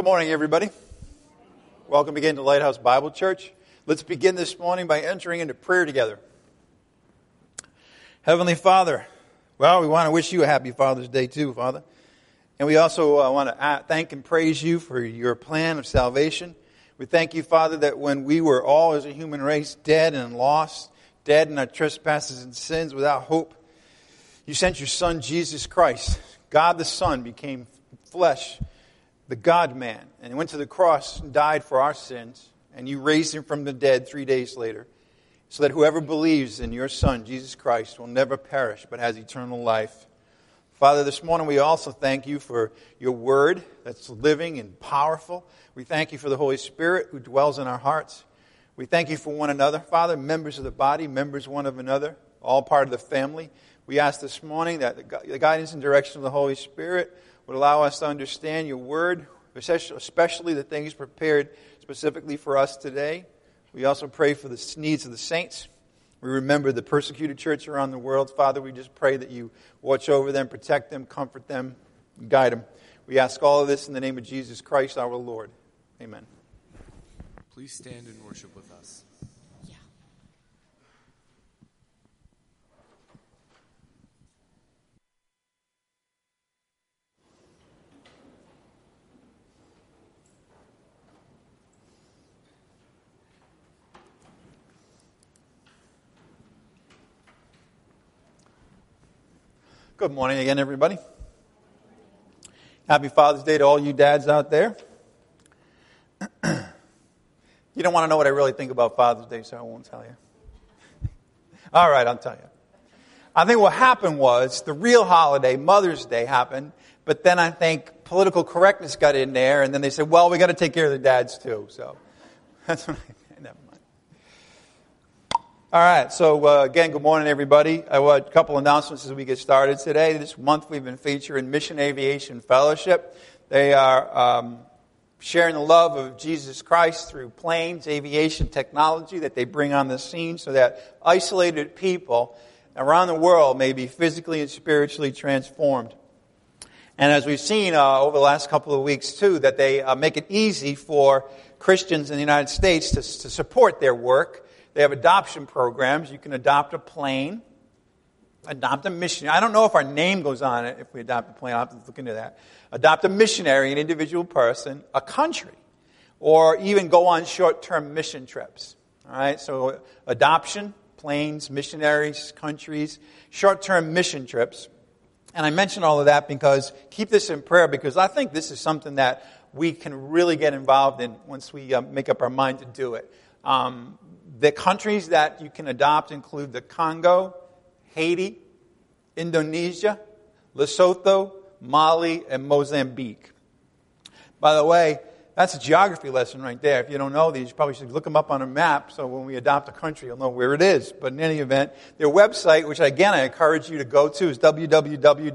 morning, everybody. Welcome again to Lighthouse Bible Church. Let's begin this morning by entering into prayer together. Heavenly Father, well, we want to wish you a happy Father's Day too, Father. And we also want to thank and praise you for your plan of salvation. We thank you, Father, that when we were all as a human race dead and lost, dead in our trespasses and sins without hope, you sent your Son, Jesus Christ. God the Son became flesh, the God-man, and he went to the cross and died for our sins, and you raised him from the dead 3 days later, so that whoever believes in your Son, Jesus Christ, will never perish, but has eternal life. Father, this morning we also thank you for your word that's living and powerful. We thank you for the Holy Spirit who dwells in our hearts. We thank you for one another, Father, members of the body, members one of another, all part of the family. We ask this morning that the guidance and direction of the Holy Spirit would allow us to understand your word, especially the things prepared specifically for us today. We also pray for the needs of the saints. We remember the persecuted church around the world. Father, we just pray that you watch over them, protect them, comfort them, guide them. We ask all of this in the name of Jesus Christ, our Lord. Amen. Please stand and worship with us. Good morning again, everybody. Happy Father's Day to all you dads out there. You don't want to know what I really think about Father's Day, so I won't tell you. All right, I'll tell you. I think what happened was the real holiday, Mother's Day, happened, but then I think political correctness got in there, and then they said, well, we got to take care of the dads too. So that's what I think. Never mind. All right, so again, good morning, everybody. I want a couple announcements as we get started today. This month we've been featuring Mission Aviation Fellowship. They are sharing the love of Jesus Christ through planes, aviation technology that they bring on the scene so that isolated people around the world may be physically and spiritually transformed. And as we've seen over the last couple of weeks, too, that they make it easy for Christians in the United States to support their work. They have adoption programs. You can adopt a plane, adopt a missionary. I don't know if our name goes on it if we adopt a plane. I'll have to look into that. Adopt a missionary, an individual person, a country, or even go on short-term mission trips. All right, so adoption, planes, missionaries, countries, short-term mission trips. And I mention all of that because keep this in prayer, because I think this is something that we can really get involved in once we make up our mind to do it. The countries that you can adopt include the Congo, Haiti, Indonesia, Lesotho, Mali, and Mozambique. By the way, that's a geography lesson right there. If you don't know these, you probably should look them up on a map so when we adopt a country, you'll know where it is. But in any event, their website, which again I encourage you to go to, is www.maf.org.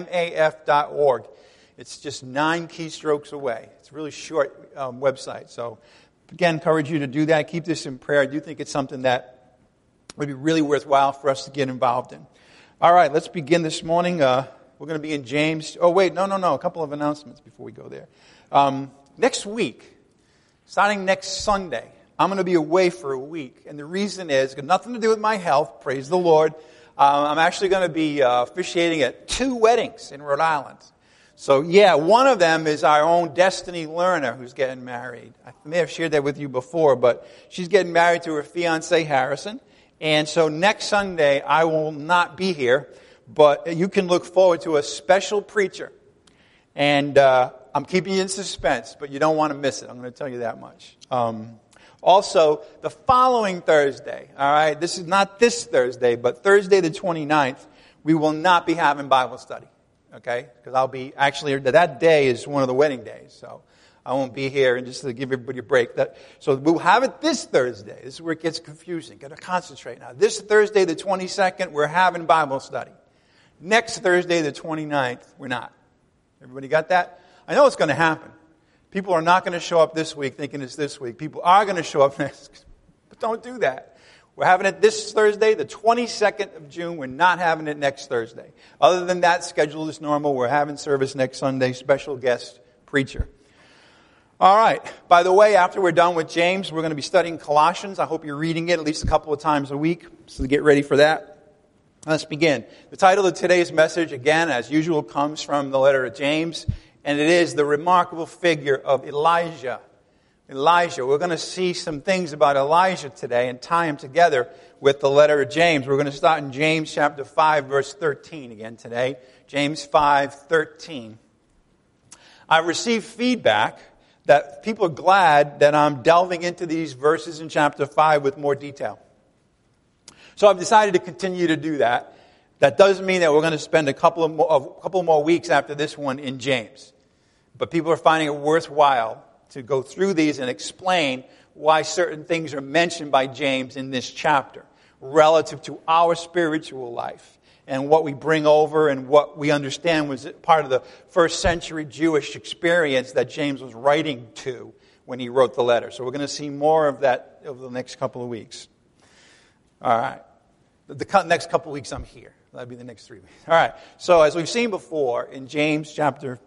It's just 9 keystrokes away. It's a really short website. So again, encourage you to do that. Keep this in prayer. I do think it's something that would be really worthwhile for us to get involved in. All right, let's begin this morning. We're going to be in James. Oh, wait, no. A couple of announcements before we go there. Next week, starting next Sunday, I'm going to be away for a week. And the reason is, it's got nothing to do with my health, praise the Lord. I'm actually going to be officiating at 2 weddings in Rhode Island. So, yeah, one of them is our own Destiny Lerner who's getting married. I may have shared that with you before, but she's getting married to her fiancé, Harrison. And so next Sunday, I will not be here, but you can look forward to a special preacher. And I'm keeping you in suspense, but you don't want to miss it. I'm going to tell you that much. Also, the following Thursday, all right, this is not this Thursday, but Thursday the 29th, we will not be having Bible study. Okay, because I'll be, actually, that day is one of the wedding days, so I won't be here, and just to give everybody a break. So we'll have it this Thursday. This is where it gets confusing. Got to concentrate now. This Thursday, the 22nd, we're having Bible study. Next Thursday, the 29th, we're not. Everybody got that? I know it's going to happen. People are not going to show up this week thinking it's this week. People are going to show up next, but don't do that. We're having it this Thursday, the 22nd of June. We're not having it next Thursday. Other than that, schedule is normal. We're having service next Sunday, special guest preacher. All right. By the way, after we're done with James, we're going to be studying Colossians. I hope you're reading it at least a couple of times a week, so get ready for that. Let's begin. The title of today's message, again, as usual, comes from the letter of James, and it is the remarkable figure of Elijah. Elijah. We're going to see some things about Elijah today and tie them together with the letter of James. We're going to start in James chapter 5, verse 13 again today. James 5:13. I've received feedback that people are glad that I'm delving into these verses in chapter 5 with more detail. So I've decided to continue to do that. That doesn't mean that we're going to spend a couple more weeks after this one in James. But people are finding it worthwhile to go through these and explain why certain things are mentioned by James in this chapter relative to our spiritual life and what we bring over and what we understand was part of the first century Jewish experience that James was writing to when he wrote the letter. So we're going to see more of that over the next couple of weeks. All right. The next couple of weeks I'm here. That'll be the next 3 weeks. All right. So as we've seen before in James chapter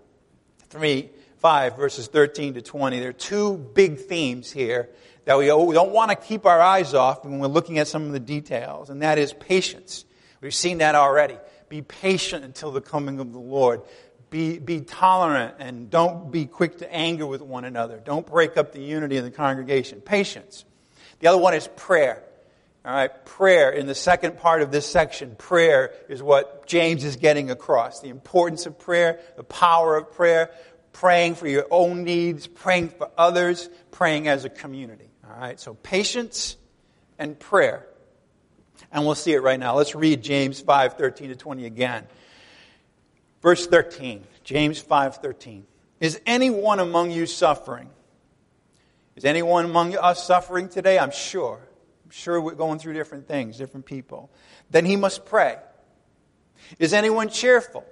5, verses 13 to 20, there are two big themes here that we don't want to keep our eyes off when we're looking at some of the details, and that is patience. We've seen that already. Be patient until the coming of the Lord. Be tolerant and don't be quick to anger with one another. Don't break up the unity of the congregation. Patience. The other one is prayer. All right, prayer in the second part of this section. Prayer is what James is getting across. The importance of prayer, the power of prayer, praying for your own needs, praying for others, praying as a community. All right, so patience and prayer. And we'll see it right now. Let's read James 5:13 to 20 again. Verse 13, James 5:13. Is anyone among you suffering? Is anyone among us suffering today? I'm sure we're going through different things, different people. Then he must pray. Is anyone cheerful?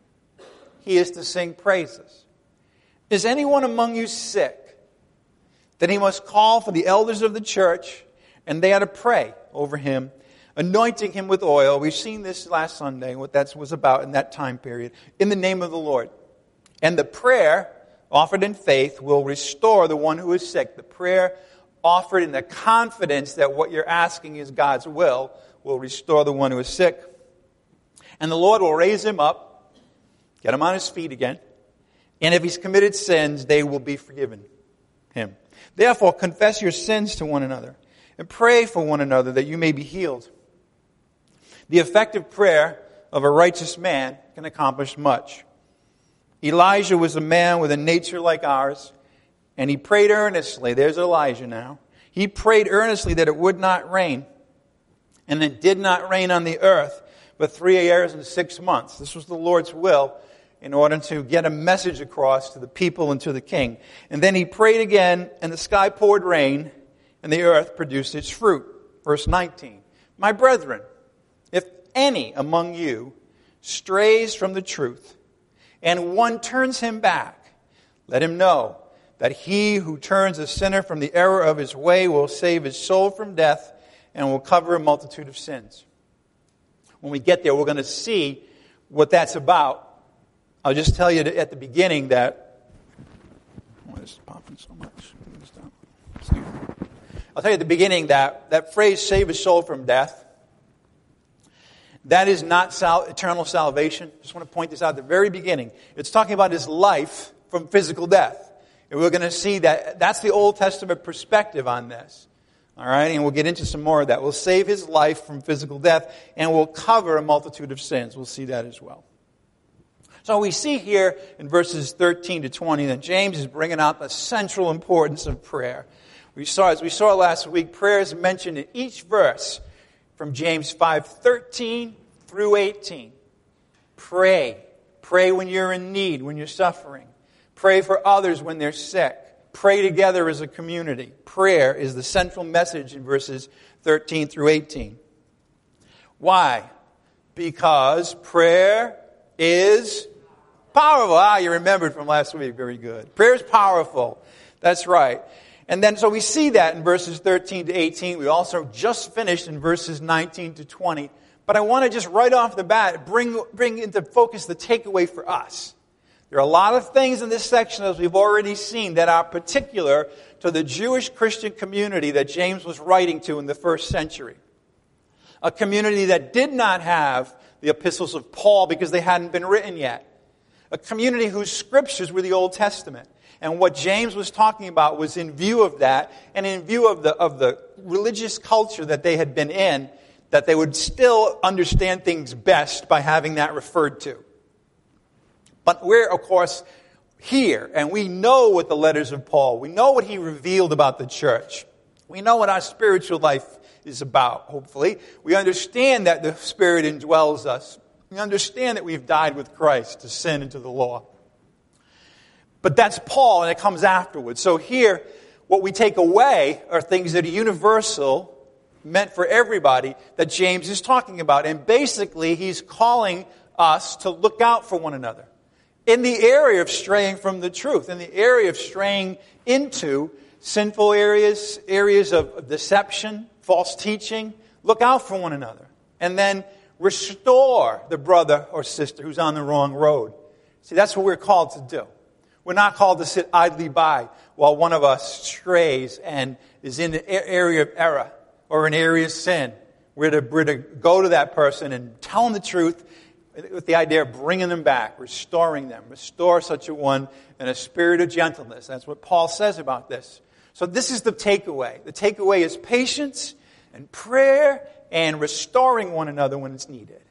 He is to sing praises. Is anyone among you sick? Then he must call for the elders of the church, and they are to pray over him, anointing him with oil. We've seen this last Sunday, what that was about in that time period, in the name of the Lord. And the prayer offered in faith will restore the one who is sick. The prayer offered in the confidence that what you're asking is God's will restore the one who is sick. And the Lord will raise him up, get him on his feet again. And if he's committed sins, they will be forgiven him. Therefore, confess your sins to one another and pray for one another that you may be healed. The effective prayer of a righteous man can accomplish much. Elijah was a man with a nature like ours, and he prayed earnestly. There's Elijah now. He prayed earnestly that it would not rain, and it did not rain on the earth for 3 years and 6 months. This was the Lord's will in order to get a message across to the people and to the king. And then he prayed again, and the sky poured rain, and the earth produced its fruit. Verse 19. My brethren, if any among you strays from the truth, and one turns him back, let him know that he who turns a sinner from the error of his way will save his soul from death and will cover a multitude of sins. When we get there, we're going to see what that's about. I'll just tell you at the beginning that... Why is it popping so much? I'll tell you at the beginning that phrase, save his soul from death, that is not eternal salvation. Just want to point this out at the very beginning. It's talking about his life from physical death. And we're going to see that that's the Old Testament perspective on this. All right, and we'll get into some more of that. We'll save his life from physical death, and we'll cover a multitude of sins. We'll see that as well. So we see here in verses 13 to 20 that James is bringing out the central importance of prayer. As we saw last week, prayer is mentioned in each verse from James 5:13 through 18. Pray. Pray when you're in need, when you're suffering. Pray for others when they're sick. Pray together as a community. Prayer is the central message in verses 13 through 18. Why? Because prayer is powerful. You remembered from last week. Very good. Prayer is powerful. That's right. And then, so we see that in verses 13 to 18. We also just finished in verses 19 to 20. But I want to just right off the bat bring into focus the takeaway for us. There are a lot of things in this section, as we've already seen, that are particular to the Jewish Christian community that James was writing to in the first century. A community that did not have the epistles of Paul because they hadn't been written yet. A community whose scriptures were the Old Testament. And what James was talking about was in view of that, and in view of the religious culture that they had been in, that they would still understand things best by having that referred to. But we're, of course, here, and we know what the letters of Paul, we know what he revealed about the church. We know what our spiritual life is about, hopefully. We understand that the Spirit indwells us. We understand that we've died with Christ to sin and to the law. But that's Paul, and it comes afterwards. So here, what we take away are things that are universal, meant for everybody, that James is talking about. And basically, he's calling us to look out for one another. In the area of straying from the truth, in the area of straying into sinful areas of deception, false teaching, look out for one another. And then restore the brother or sister who's on the wrong road. See, that's what we're called to do. We're not called to sit idly by while one of us strays and is in an area of error or an area of sin. We're to go to that person and tell them the truth with the idea of bringing them back, restoring them. Restore such a one in a spirit of gentleness. That's what Paul says about this. So this is the takeaway. The takeaway is patience and prayer and restoring one another when it's needed.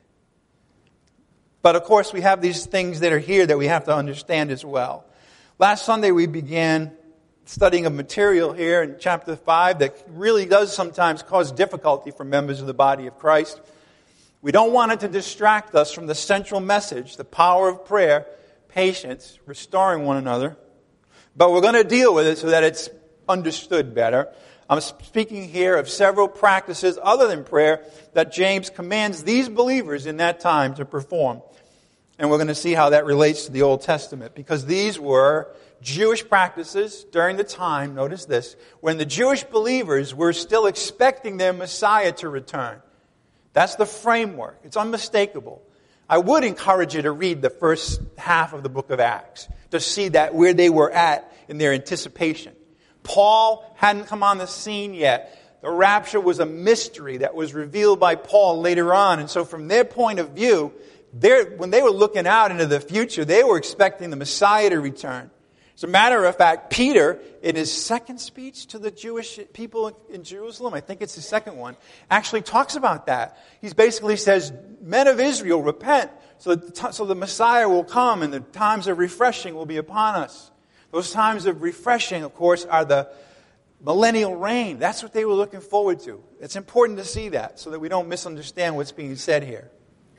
But of course, we have these things that are here that we have to understand as well. Last Sunday, we began studying a material here in chapter 5 that really does sometimes cause difficulty for members of the body of Christ. We don't want it to distract us from the central message, the power of prayer, patience, restoring one another. But we're going to deal with it so that it's understood better. I'm speaking here of several practices other than prayer that James commands these believers in that time to perform. And we're going to see how that relates to the Old Testament, because these were Jewish practices during the time, notice this, when the Jewish believers were still expecting their Messiah to return. That's the framework. It's unmistakable. I would encourage you to read the first half of the book of Acts to see that where they were at in their anticipation. Paul hadn't come on the scene yet. The rapture was a mystery that was revealed by Paul later on. And so from their point of view, when they were looking out into the future, they were expecting the Messiah to return. As a matter of fact, Peter, in his second speech to the Jewish people in Jerusalem, I think it's his second one, actually talks about that. He basically says, men of Israel, repent, so the Messiah will come and the times of refreshing will be upon us. Those times of refreshing, of course, are the millennial reign. That's what they were looking forward to. It's important to see that so that we don't misunderstand what's being said here.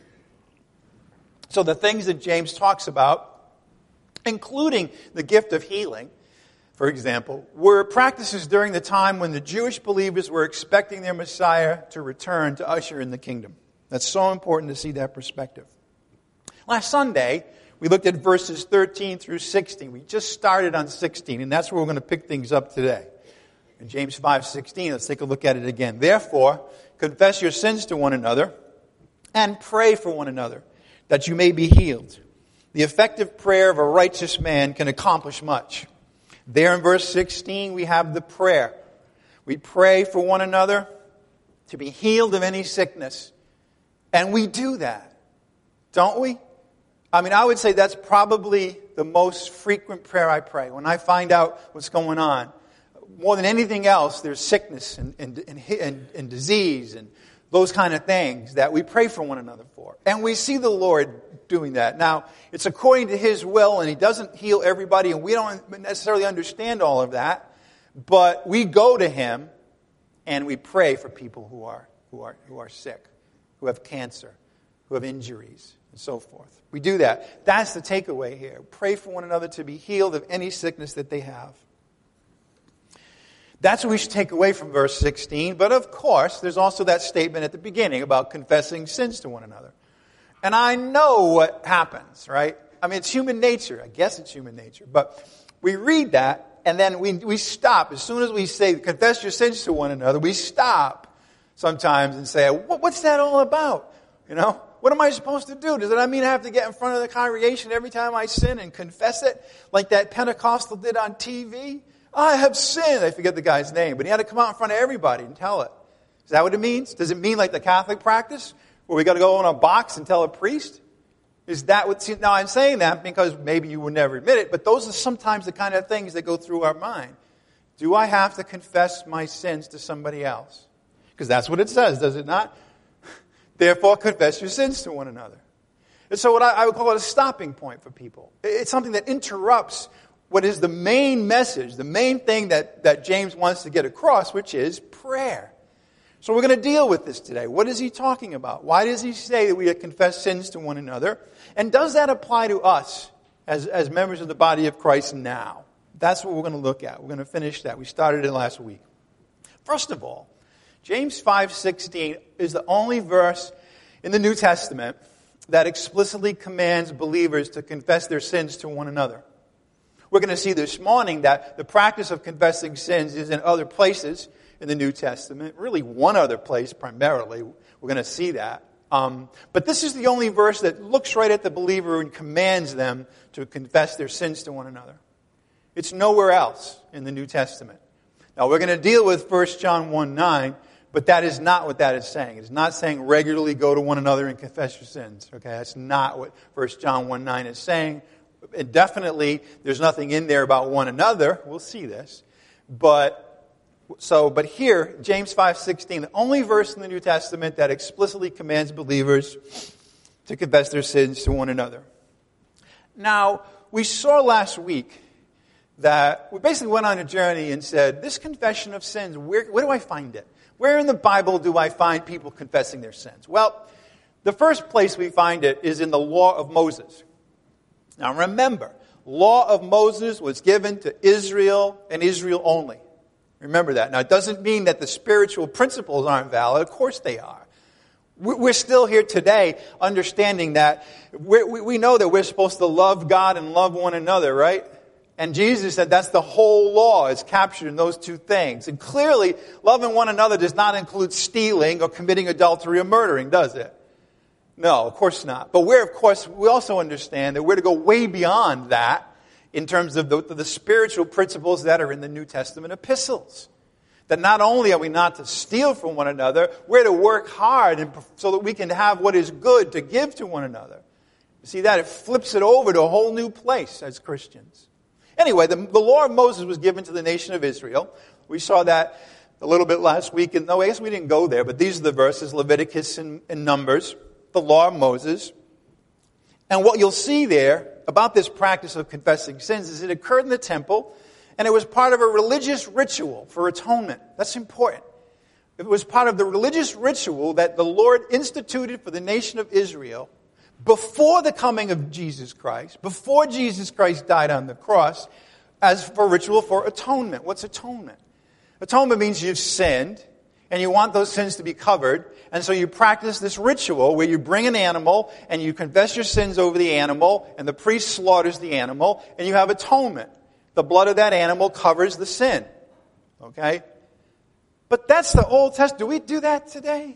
So the things that James talks about, including the gift of healing, for example, were practices during the time when the Jewish believers were expecting their Messiah to return to usher in the kingdom. That's so important to see that perspective. Last Sunday, we looked at verses 13 through 16. We just started on 16, and that's where we're going to pick things up today. In James 5:16, let's take a look at it again. Therefore, confess your sins to one another and pray for one another, that you may be healed. The effective prayer of a righteous man can accomplish much. There in verse 16, we have the prayer. We pray for one another to be healed of any sickness. And we do that, don't we? I mean, I would say that's probably the most frequent prayer I pray. When I find out what's going on, more than anything else, there's sickness and disease and those kind of things that we pray for one another for. And we see the Lord doing that. Now, it's according to His will, and He doesn't heal everybody, and we don't necessarily understand all of that. But we go to Him, and we pray for people who are sick, who have cancer, who have injuries, and so forth. We do that. That's the takeaway here. Pray for one another to be healed of any sickness that they have. That's what we should take away from verse 16. But of course, there's also that statement at the beginning about confessing sins to one another. And I know what happens, right? I mean, it's human nature. I guess it's human nature. But we read that, and then we stop. As soon as we say, confess your sins to one another, we stop sometimes and say, what's that all about? You know, What am I supposed to do? Does that mean I have to get in front of the congregation every time I sin and confess it? Like that Pentecostal did on TV? I have sinned. I forget the guy's name, but he had to come out in front of everybody and tell it. Is that what it means? Does it mean like the Catholic practice, where we got to go in a box and tell a priest? Is that what? Now I'm saying that because maybe you would never admit it, but those are sometimes the kind of things that go through our mind. Do I have to confess my sins to somebody else? Because that's what it says, does it not? Therefore, confess your sins to one another. And so what I would call it a stopping point for people. It's something that interrupts what is the main message, the main thing that James wants to get across, which is prayer. So we're going to deal with this today. What is he talking about? Why does he say that we confess sins to one another? And does that apply to us as members of the body of Christ now? That's what we're going to look at. We're going to finish that. We started it last week. First of all, James 5:16 is the only verse in the New Testament that explicitly commands believers to confess their sins to one another. We're going to see this morning that the practice of confessing sins is in other places in the New Testament, really one other place primarily. We're going to see that. But this is the only verse that looks right at the believer and commands them to confess their sins to one another. It's nowhere else in the New Testament. Now, we're going to deal with 1 John 1:9, but that is not what that is saying. It's not saying regularly go to one another and confess your sins. Okay, that's not what 1 John 1:9 is saying. And definitely, there's nothing in there about one another. We'll see this. But here, James 5:16, the only verse in the New Testament that explicitly commands believers to confess their sins to one another. Now, we saw last week that we basically went on a journey and said, this confession of sins, where do I find it? Where in the Bible do I find people confessing their sins? Well, the first place we find it is in the Law of Moses. Now remember, Law of Moses was given to Israel and Israel only. Remember that. Now, it doesn't mean that the spiritual principles aren't valid. Of course they are. We're still here today understanding that we know that we're supposed to love God and love one another, right? And Jesus said that's the whole law is captured in those two things. And clearly, loving one another does not include stealing or committing adultery or murdering, does it? No, of course not. But we also understand that we're to go way beyond that in terms of the spiritual principles that are in the New Testament epistles. That not only are we not to steal from one another, we're to work hard so that we can have what is good to give to one another. You see that? It flips it over to a whole new place as Christians. Anyway, the law of Moses was given to the nation of Israel. We saw that a little bit last week. I guess we didn't go there, but these are the verses, Leviticus and Numbers, the law of Moses. And what you'll see there about this practice of confessing sins is it occurred in the temple, and it was part of a religious ritual for atonement. That's important. It was part of the religious ritual that the Lord instituted for the nation of Israel before the coming of Jesus Christ, before Jesus Christ died on the cross, as for ritual for atonement. What's atonement? Atonement means you've sinned, and you want those sins to be covered, and so you practice this ritual where you bring an animal, and you confess your sins over the animal, and the priest slaughters the animal, and you have atonement. The blood of that animal covers the sin. Okay? But that's the Old Testament. Do we do that today?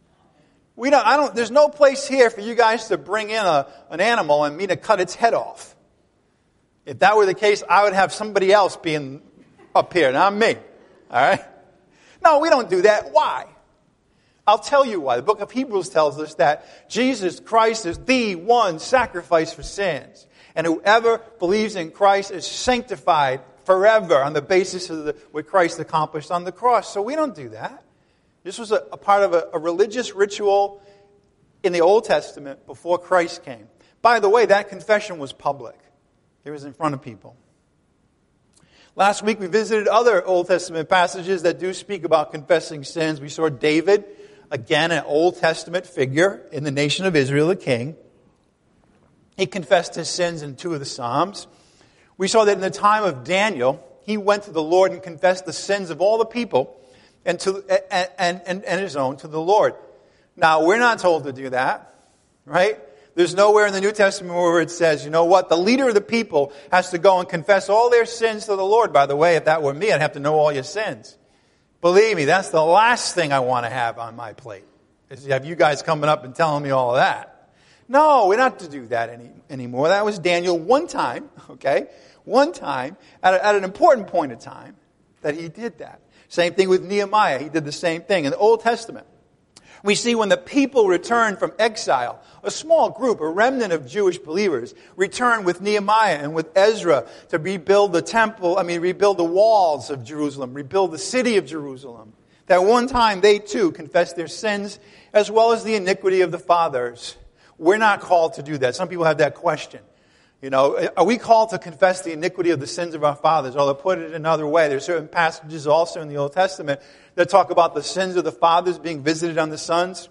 There's no place here for you guys to bring in an animal and me to cut its head off. If that were the case, I would have somebody else being up here, not me. All right? No, we don't do that. Why? I'll tell you why. The book of Hebrews tells us that Jesus Christ is the one sacrifice for sins. And whoever believes in Christ is sanctified forever on the basis of what Christ accomplished on the cross. So we don't do that. This was a part of a religious ritual in the Old Testament before Christ came. By the way, that confession was public. It was in front of people. Last week we visited other Old Testament passages that do speak about confessing sins. We saw David, again an Old Testament figure in the nation of Israel, a king. He confessed his sins in 2 of the Psalms. We saw that in the time of Daniel, he went to the Lord and confessed the sins of all the people and his own to the Lord. Now, we're not told to do that, right? There's nowhere in the New Testament where it says, you know what, the leader of the people has to go and confess all their sins to the Lord. By the way, if that were me, I'd have to know all your sins. Believe me, that's the last thing I want to have on my plate, is to have you guys coming up and telling me all of that. No, we're not to do that anymore. That was Daniel one time, okay? One time, at an important point in time, that he did that. Same thing with Nehemiah. He did the same thing. In the Old Testament, we see when the people returned from exile, a small group, a remnant of Jewish believers, returned with Nehemiah and with Ezra to rebuild rebuild the walls of Jerusalem, rebuild the city of Jerusalem. That one time they too confessed their sins as well as the iniquity of the fathers. We're not called to do that. Some people have that question. Are we called to confess the iniquity of the sins of our fathers? Or to put it another way, there's certain passages also in the Old Testament that talk about the sins of the fathers being visited on the sons.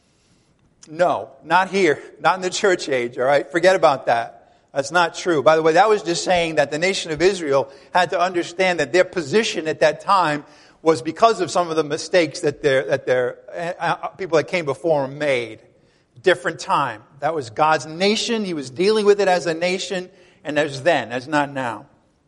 No, not here. Not in the church age, all right? Forget about that. That's not true. By the way, that was just saying that the nation of Israel had to understand that their position at that time was because of some of the mistakes that their people that came before them made. Different time. That was God's nation. He was dealing with it as a nation, and as not now.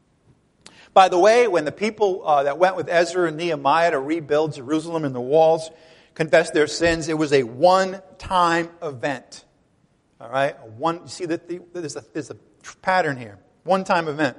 By the way, when the people that went with Ezra and Nehemiah to rebuild Jerusalem and the walls confessed their sins, it was a one-time event. All right? You see that there's a pattern here. One-time event.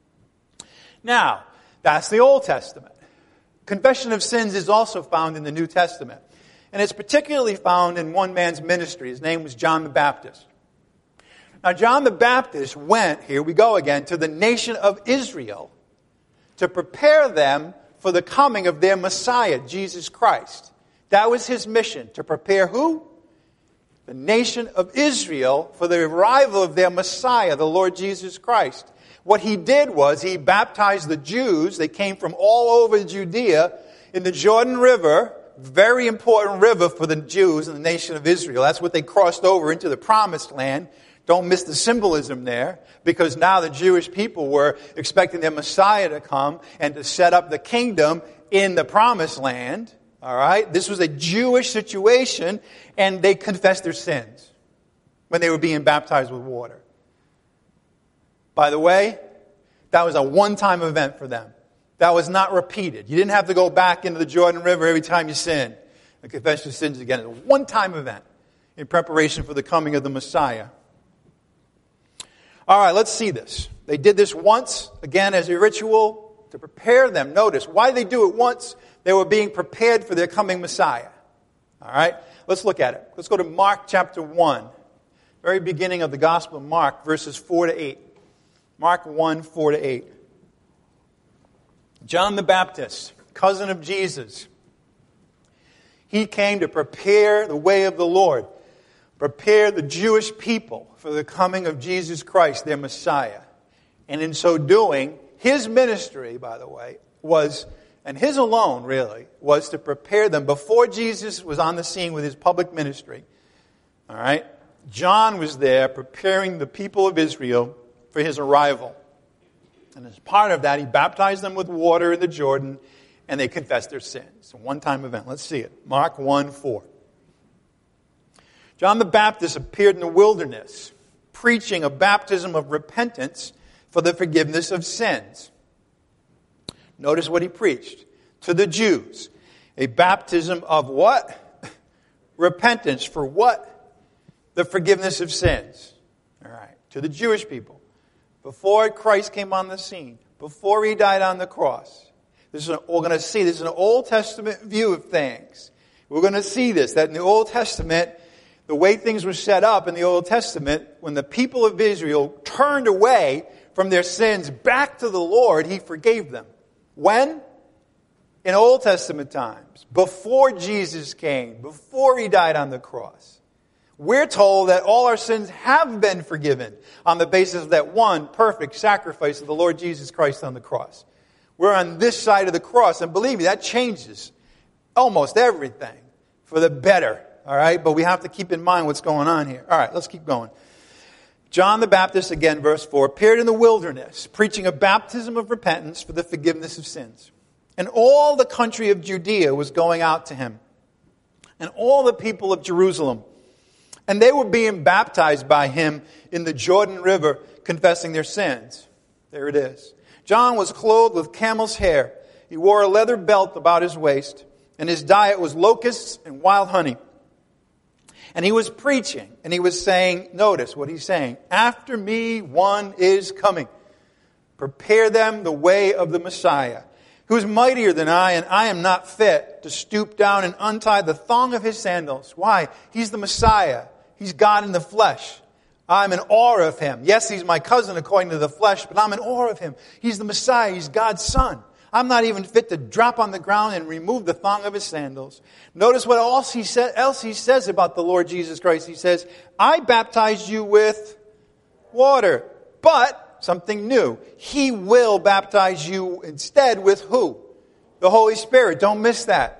Now, that's the Old Testament. Confession of sins is also found in the New Testament. And it's particularly found in one man's ministry. His name was John the Baptist. Now, John the Baptist went, here we go again, to the nation of Israel to prepare them for the coming of their Messiah, Jesus Christ. That was his mission, to prepare who? The nation of Israel for the arrival of their Messiah, the Lord Jesus Christ. What he did was he baptized the Jews. They came from all over Judea in the Jordan River. Very important river for the Jews in the nation of Israel. That's what they crossed over into the promised land. Don't miss the symbolism there, because now the Jewish people were expecting their Messiah to come and to set up the kingdom in the promised land. All right? This was a Jewish situation, and they confessed their sins when they were being baptized with water. By the way, that was a one-time event for them. That was not repeated. You didn't have to go back into the Jordan River every time you sinned and confess your sins again. It was a one-time event in preparation for the coming of the Messiah. All right, let's see this. They did this once, again, as a ritual to prepare them. Notice, why did they do it once? They were being prepared for their coming Messiah. All right, let's look at it. Let's go to Mark chapter 1, very beginning of the Gospel of Mark, verses 4 to 8. Mark 1, 4 to 8. John the Baptist, cousin of Jesus, he came to prepare the way of the Lord, prepare the Jewish people for the coming of Jesus Christ, their Messiah. And in so doing, his ministry, by the way, was, and his alone really, was to prepare them before Jesus was on the scene with his public ministry. All right? John was there preparing the people of Israel for his arrival. And as part of that, he baptized them with water in the Jordan, and they confessed their sins. It's a one-time event. Let's see it. Mark 1:4. John the Baptist appeared in the wilderness, preaching a baptism of repentance for the forgiveness of sins. Notice what he preached to the Jews. A baptism of what? Repentance for what? The forgiveness of sins. All right. To the Jewish people. Before Christ came on the scene, before he died on the cross. We're going to see, this is an Old Testament view of things. We're going to see this, that in the Old Testament, the way things were set up in the Old Testament, when the people of Israel turned away from their sins back to the Lord, he forgave them. When? In Old Testament times, before Jesus came, before he died on the cross. We're told that all our sins have been forgiven on the basis of that one perfect sacrifice of the Lord Jesus Christ on the cross. We're on this side of the cross, and believe me, that changes almost everything for the better, all right? But we have to keep in mind what's going on here. All right, let's keep going. John the Baptist, again, verse 4, appeared in the wilderness, preaching a baptism of repentance for the forgiveness of sins. And all the country of Judea was going out to him, and all the people of Jerusalem. And they were being baptized by him in the Jordan River, confessing their sins. There it is. John was clothed with camel's hair. He wore a leather belt about his waist, and his diet was locusts and wild honey. And he was preaching, and he was saying, notice what he's saying, after me one is coming. Prepare them the way of the Messiah, who is mightier than I, and I am not fit to stoop down and untie the thong of his sandals. Why? He's the Messiah. He's God in the flesh. I'm in awe of him. Yes, he's my cousin according to the flesh, but I'm in awe of him. He's the Messiah. He's God's son. I'm not even fit to drop on the ground and remove the thong of his sandals. Notice what else he says about the Lord Jesus Christ. He says, I baptized you with water, but something new. He will baptize you instead with who? The Holy Spirit. Don't miss that.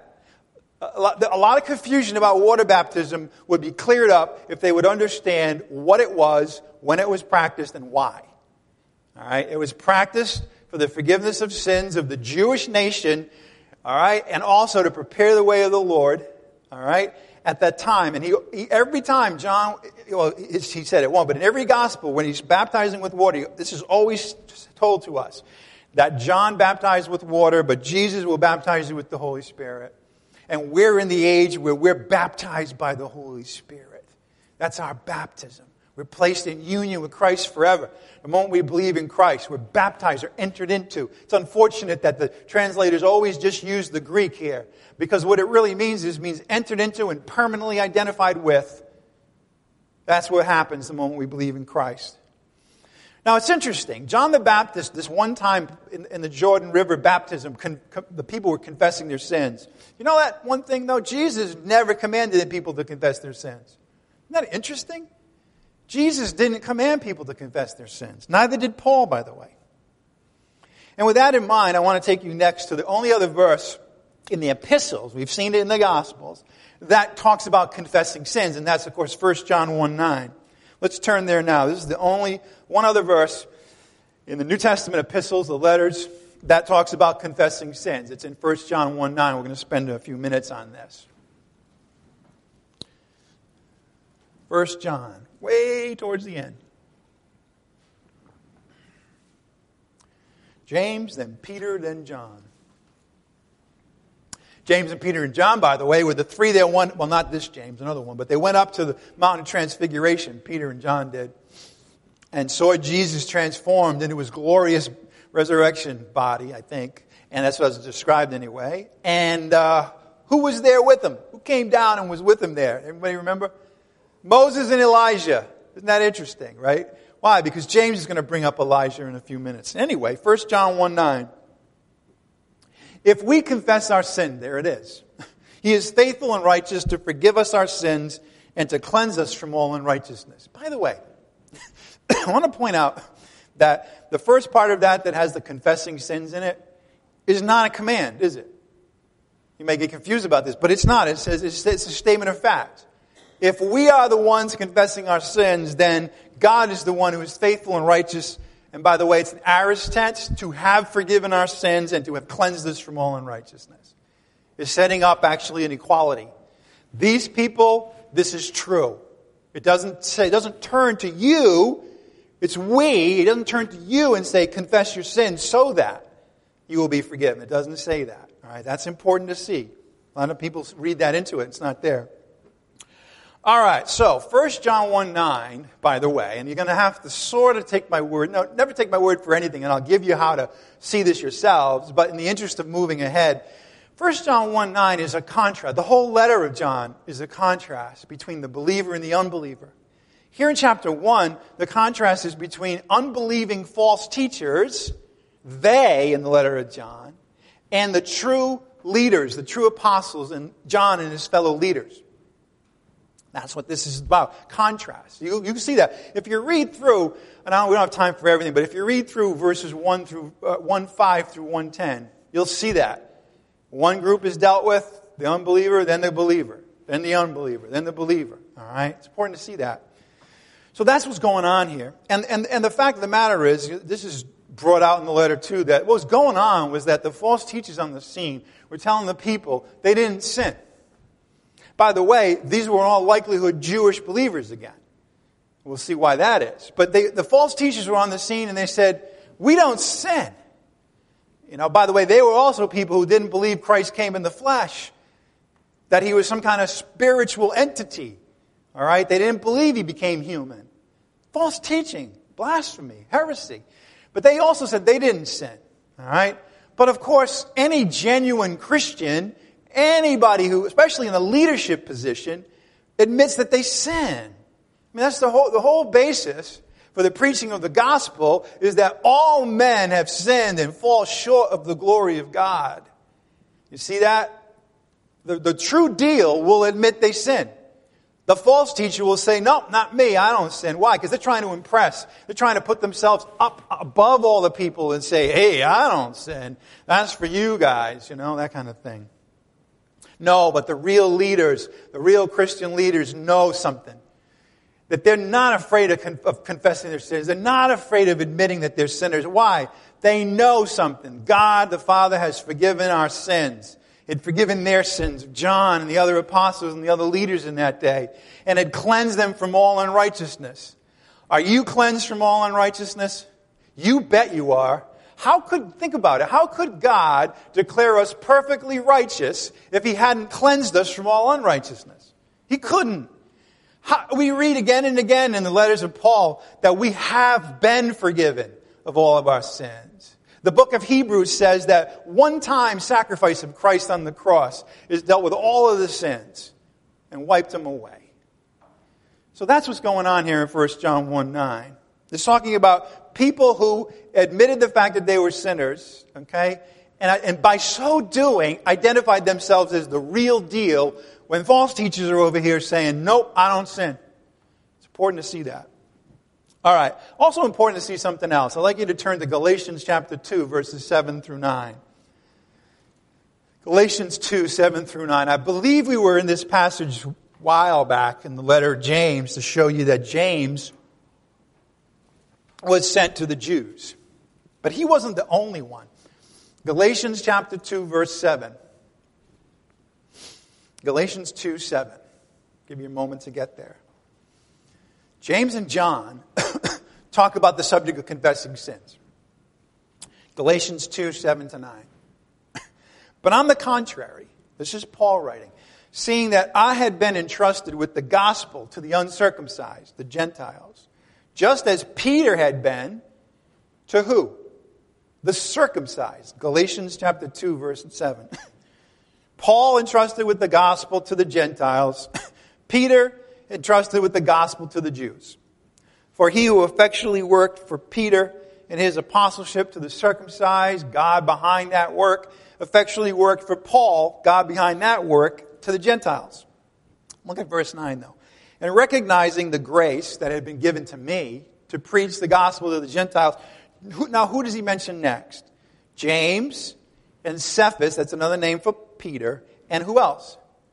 A lot of confusion about water baptism would be cleared up if they would understand what it was, when it was practiced, and why. All right? It was practiced for the forgiveness of sins of the Jewish nation, all right, and also to prepare the way of the Lord, all right, at that time. And he every time John, well, he said it won't, but in every gospel, when he's baptizing with water, this is always told to us, that John baptized with water, but Jesus will baptize you with the Holy Spirit. And we're in the age where we're baptized by the Holy Spirit. That's our baptism. We're placed in union with Christ forever. The moment we believe in Christ, we're baptized or entered into. It's unfortunate that the translators always just use the Greek here, because what it really means entered into and permanently identified with. That's what happens the moment we believe in Christ. Now, it's interesting. John the Baptist, this one time in the Jordan River baptism, the people were confessing their sins. You know that one thing, though? Jesus never commanded the people to confess their sins. Isn't that interesting? Jesus didn't command people to confess their sins. Neither did Paul, by the way. And with that in mind, I want to take you next to the only other verse in the epistles, we've seen it in the Gospels, that talks about confessing sins. And that's, of course, 1 John 1:9. Let's turn there now. This is the only one other verse in the New Testament epistles, the letters, that talks about confessing sins. It's in 1 John 1:9. We're going to spend a few minutes on this. 1 John, way towards the end. James, then Peter, then John. James and Peter and John, by the way, were the three that went, well, not this James, another one, but they went up to the Mountain of Transfiguration, Peter and John did, and saw Jesus transformed into his glorious resurrection body, I think, and that's what it's described anyway. And who was there with him? Who came down and was with him there? Everybody remember? Moses and Elijah. Isn't that interesting, right? Why? Because James is going to bring up Elijah in a few minutes. Anyway, 1 John 1:9. If we confess our sin, there it is. He is faithful and righteous to forgive us our sins and to cleanse us from all unrighteousness. By the way, I want to point out that the first part of that has the confessing sins in it is not a command, is it? You may get confused about this, but it's not. It says it's a statement of fact. If we are the ones confessing our sins, then God is the one who is faithful and righteous. And by the way, it's an aorist tense, to have forgiven our sins and to have cleansed us from all unrighteousness. It's setting up actually an equality. These people, this is true. It doesn't turn to you. It's we. It doesn't turn to you and say, confess your sins so that you will be forgiven. It doesn't say that. All right, that's important to see. A lot of people read that into it. It's not there. All right, so 1 John 1:9, by the way, and you're going to have to sort of take my word. No, never take my word for anything, and I'll give you how to see this yourselves. But in the interest of moving ahead, 1 John 1:9 is a contrast. The whole letter of John is a contrast between the believer and the unbeliever. Here in chapter 1, the contrast is between unbelieving false teachers, they in the letter of John, and the true leaders, the true apostles, and John and his fellow leaders. That's what this is about. Contrast. You can see that. If you read through, and we don't have time for everything, but if you read through verses 1:5 through 1:10, you'll see that. One group is dealt with, the unbeliever, then the believer, then the unbeliever, then the believer. All right? It's important to see that. So that's what's going on here. And the fact of the matter is, this is brought out in the letter too, that what was going on was that the false teachers on the scene were telling the people they didn't sin. By the way, these were in all likelihood Jewish believers again. We'll see why that is. But the false teachers were on the scene and they said, we don't sin. By the way, they were also people who didn't believe Christ came in the flesh, that he was some kind of spiritual entity All right? They didn't believe he became human. False teaching, blasphemy, heresy. But they also said they didn't sin. All right? But of course, any genuine Christian, anybody who, especially in a leadership position, admits that they sin. I mean, that's the whole basis for the preaching of the gospel, is that all men have sinned and fall short of the glory of God. You see that? The true deal will admit they sin. The false teacher will say, no, not me, I don't sin. Why? Because they're trying to impress. They're trying to put themselves up above all the people and say, hey, I don't sin. That's for you guys, that kind of thing. No, but the real leaders, the real Christian leaders know something. That they're not afraid of confessing their sins. They're not afraid of admitting that they're sinners. Why? They know something. God the Father has forgiven our sins. Had forgiven their sins, John and the other apostles and the other leaders in that day, and had cleansed them from all unrighteousness. Are you cleansed from all unrighteousness? You bet you are. Think about it, how could God declare us perfectly righteous if he hadn't cleansed us from all unrighteousness? He couldn't. We read again and again in the letters of Paul that we have been forgiven of all of our sins. The book of Hebrews says that one-time sacrifice of Christ on the cross is dealt with all of the sins and wiped them away. So that's what's going on here in 1 John 1:9. It's talking about people who admitted the fact that they were sinners, okay? And by so doing, identified themselves as the real deal, when false teachers are over here saying, nope, I don't sin. It's important to see that. All right. Also important to see something else. I'd like you to turn to Galatians chapter 2, verses 7 through 9. Galatians 2, 7 through 9. I believe we were in this passage a while back in the letter of James to show you that James was sent to the Jews. But he wasn't the only one. Galatians chapter 2, verse 7. Galatians 2, 7. Give you a moment to get there. James and John talk about the subject of confessing sins. Galatians 2, 7 to 9. But on the contrary, this is Paul writing, seeing that I had been entrusted with the gospel to the uncircumcised, the Gentiles, just as Peter had been to who? The circumcised. Galatians chapter 2, verse 7. Paul entrusted with the gospel to the Gentiles. Peter entrusted with the gospel to the Jews. For he who effectually worked for Peter in his apostleship to the circumcised, God behind that work, effectually worked for Paul, God behind that work, to the Gentiles. Look at verse 9 though. And recognizing the grace that had been given to me to preach the gospel to the Gentiles. Now who does he mention next? James and Cephas, that's another name for Peter, and who else?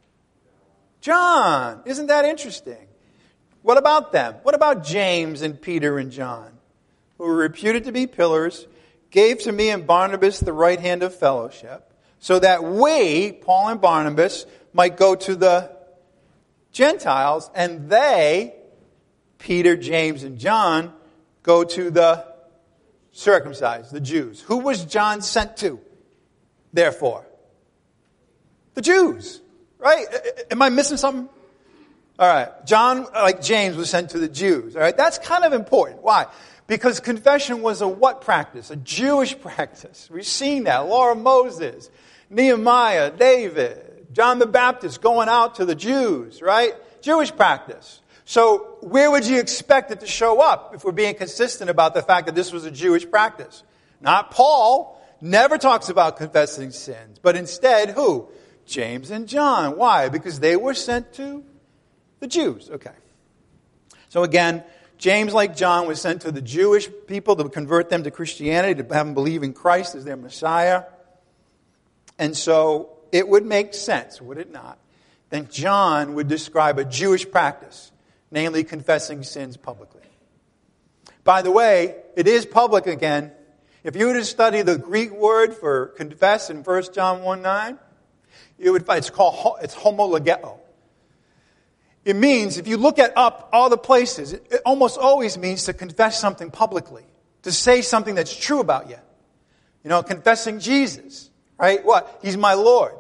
John. Isn't that interesting? What about them? What about James and Peter and John, who were reputed to be pillars, gave to me and Barnabas the right hand of fellowship, so that we, Paul and Barnabas, might go to the Gentiles, and they, Peter, James, and John, go to the circumcised, the Jews. Who was John sent to, therefore? The Jews, right? Am I missing something? All right. John, like James, was sent to the Jews. All right. That's kind of important. Why? Because confession was a what practice? A Jewish practice. We've seen that. Law of Moses, Nehemiah, David, John the Baptist going out to the Jews, right? Jewish practice. So where would you expect it to show up if we're being consistent about the fact that this was a Jewish practice? Not Paul. Never talks about confessing sins. But instead, who? James and John. Why? Because they were sent to the Jews. Okay. So again, James, like John, was sent to the Jewish people to convert them to Christianity, to have them believe in Christ as their Messiah. And so it would make sense, would it not, that John would describe a Jewish practice, namely confessing sins publicly. By the way, it is public again. If you were to study the Greek word for confess in 1 John 1:9, it's homologeo. It means, if you look up all the places, it almost always means to confess something publicly, to say something that's true about you. You know, confessing Jesus, right? What? He's my Lord.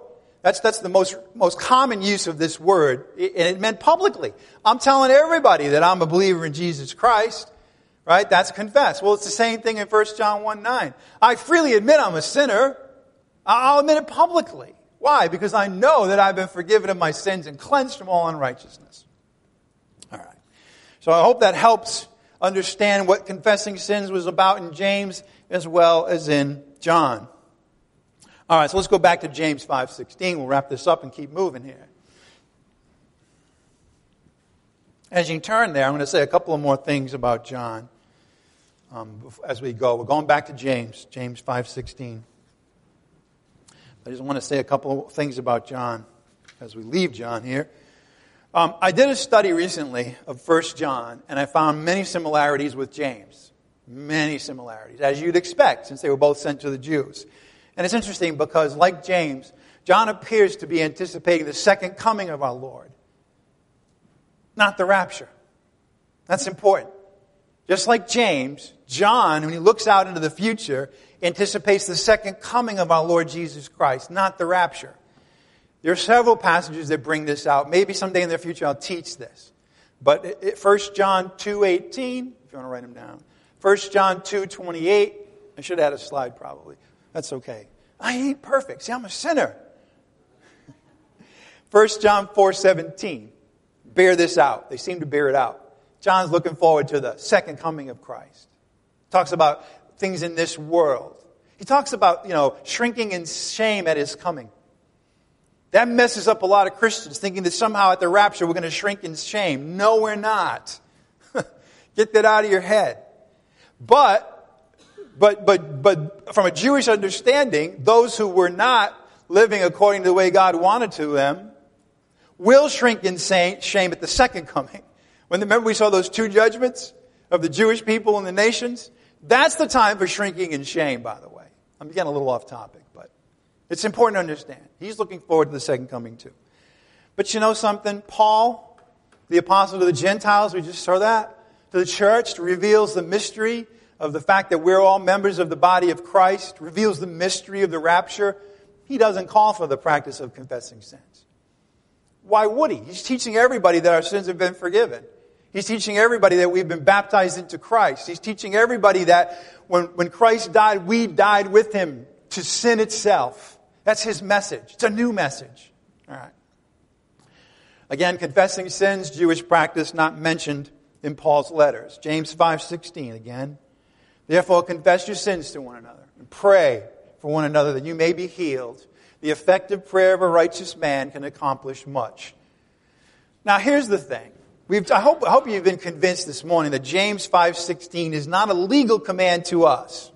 That's the most common use of this word, and it meant publicly. I'm telling everybody that I'm a believer in Jesus Christ, right? That's confess. Well, it's the same thing in 1 John 1:9. I freely admit I'm a sinner. I'll admit it publicly. Why? Because I know that I've been forgiven of my sins and cleansed from all unrighteousness. All right. So I hope that helps understand what confessing sins was about in James as well as in John. All right, so let's go back to James 5:16. We'll wrap this up and keep moving here. As you turn there, I'm going to say a couple of more things about John as we go. We're going back to James 5:16. I just want to say a couple of things about John as we leave John here. I did a study recently of 1 John, and I found many similarities with James. Many similarities, as you'd expect, since they were both sent to the Jews. And it's interesting because, like James, John appears to be anticipating the second coming of our Lord, not the rapture. That's important. Just like James, John, when he looks out into the future, anticipates the second coming of our Lord Jesus Christ, not the rapture. There are several passages that bring this out. Maybe someday in the future I'll teach this. But 1 John 2:18, if you want to write them down. 1 John 2:28. I should add a slide probably. That's okay. I ain't perfect. See, I'm a sinner. 1 John 4:17. Bear this out. They seem to bear it out. John's looking forward to the second coming of Christ. Talks about things in this world. He talks about, shrinking in shame at his coming. That messes up a lot of Christians, thinking that somehow at the rapture we're going to shrink in shame. No, we're not. Get that out of your head. But from a Jewish understanding, those who were not living according to the way God wanted to them will shrink in shame at the second coming. Remember we saw those two judgments of the Jewish people and the nations? That's the time for shrinking in shame, by the way. I'm getting a little off topic, but it's important to understand. He's looking forward to the second coming too. But you know something? Paul, the apostle to the Gentiles, we just saw that, to the church, reveals the mystery of the fact that we're all members of the body of Christ, reveals the mystery of the rapture. He doesn't call for the practice of confessing sins. Why would he? He's teaching everybody that our sins have been forgiven. He's teaching everybody that we've been baptized into Christ. He's teaching everybody that when Christ died, we died with him to sin itself. That's his message. It's a new message. All right. Again, confessing sins, Jewish practice not mentioned in Paul's letters. James 5:16 again. Therefore, confess your sins to one another and pray for one another that you may be healed. The effective prayer of a righteous man can accomplish much. Now, here's the thing. I hope you've been convinced this morning that James 5:16 is not a legal command to us.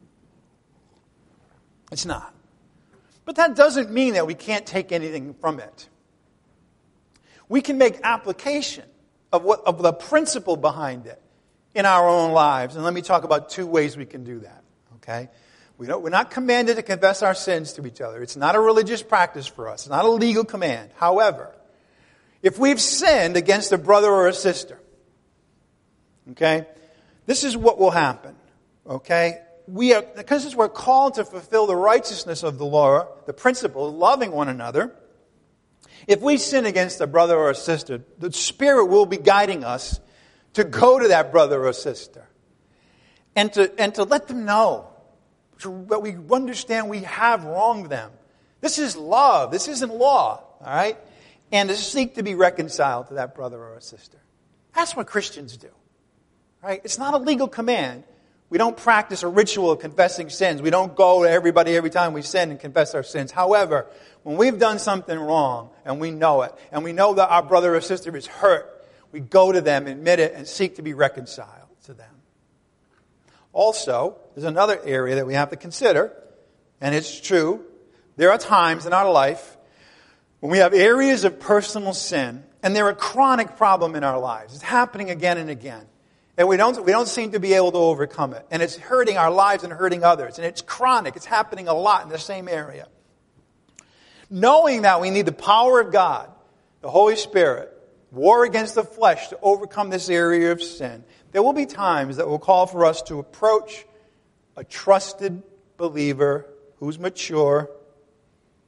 It's not. But that doesn't mean that we can't take anything from it. We can make application of the principle behind it in our own lives. And let me talk about two ways we can do that. Okay? We're not commanded to confess our sins to each other. It's not a religious practice for us. It's not a legal command. However, if we've sinned against a brother or a sister, okay, this is what will happen. Okay? Because we're called to fulfill the righteousness of the law, the principle of loving one another. If we sin against a brother or a sister, the Spirit will be guiding us to go to that brother or sister and to let them know that we understand we have wronged them. This is love. This isn't law. All right? And to seek to be reconciled to that brother or a sister. That's what Christians do. Right? It's not a legal command. We don't practice a ritual of confessing sins. We don't go to everybody every time we sin and confess our sins. However, when we've done something wrong and we know it, and we know that our brother or sister is hurt, we go to them, admit it, and seek to be reconciled to them. Also, there's another area that we have to consider, and it's true. There are times in our life when we have areas of personal sin, and they're a chronic problem in our lives. It's happening again and again. And we don't seem to be able to overcome it. And it's hurting our lives and hurting others. And it's chronic. It's happening a lot in the same area. Knowing that we need the power of God, the Holy Spirit, war against the flesh to overcome this area of sin, there will be times that will call for us to approach a trusted believer who's mature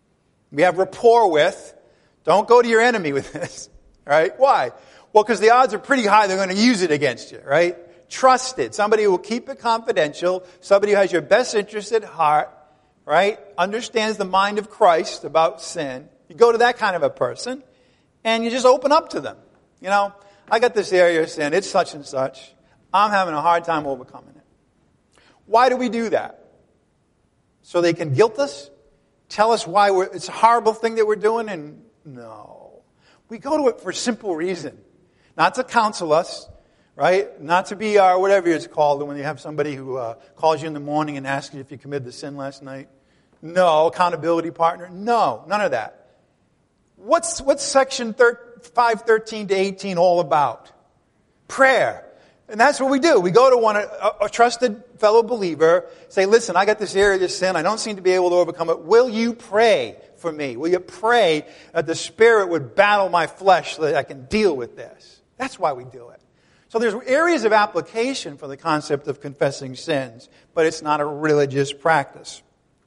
we have rapport with. Don't go to your enemy with this, right? Why? Well, because the odds are pretty high they're going to use it against you, right? Trusted, somebody who will keep it confidential, somebody who has your best interest at heart, right? Understands the mind of Christ about sin. You go to that kind of a person, and you just open up to them. You know, I got this area of sin, it's such and such. I'm having a hard time overcoming it. Why do we do that? So they can guilt us? Tell us why it's a horrible thing that we're doing? And no. We go to it for a simple reason. Not to counsel us, right? Not to be our, whatever it's called, when you have somebody who calls you in the morning and asks you if you committed the sin last night. No. Accountability partner. No. None of that. What's section 5:13 to 18 all about? Prayer. And that's what we do. We go to a trusted fellow believer, say, listen, I got this area of sin. I don't seem to be able to overcome it. Will you pray for me? Will you pray that the Spirit would battle my flesh so that I can deal with this? That's why we do it. So there's areas of application for the concept of confessing sins, but it's not a religious practice.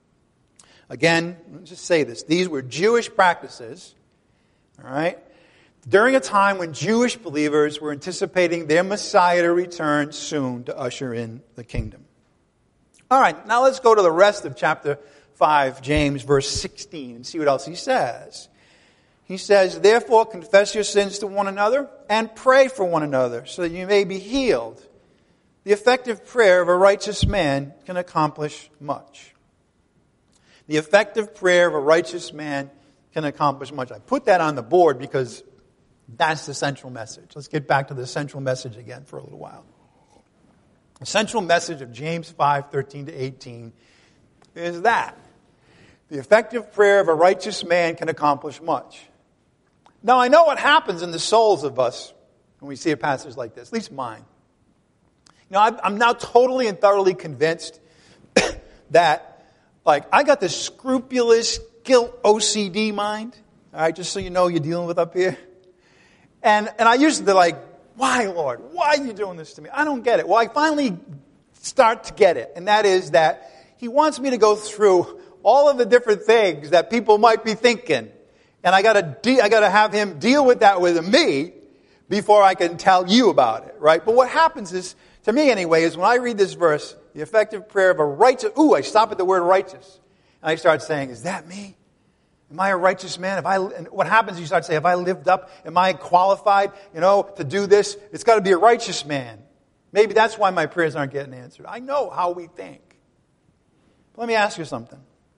Again, let me just say this. These were Jewish practices, all right, during a time when Jewish believers were anticipating their Messiah to return soon to usher in the kingdom. All right, now let's go to the rest of chapter 5, James, verse 16, and see what else he says. He says, therefore confess your sins to one another and pray for one another so that you may be healed. The effective prayer of a righteous man can accomplish much. The effective prayer of a righteous man can accomplish much. I put that on the board because that's the central message. Let's get back to the central message again for a little while. The central message of James 5:13 to 18 is that the effective prayer of a righteous man can accomplish much. Now, I know what happens in the souls of us when we see a passage like this, at least mine. You know, I'm now totally and thoroughly convinced that, I got this scrupulous guilt OCD mind, all right, just so you know you're dealing with up here. And I used to why, Lord? Why are you doing this to me? I don't get it. Well, I finally start to get it. And that is that He wants me to go through all of the different things that people might be thinking. And I gotta have Him deal with that with me before I can tell you about it, right? But what happens is, to me anyway, is when I read this verse, the effective prayer of a righteous, I stop at the word righteous. And I start saying, is that me? Am I a righteous man? And what happens is you start to say, have I lived up? Am I qualified, to do this? It's got to be a righteous man. Maybe that's why my prayers aren't getting answered. I know how we think. But let me ask you something.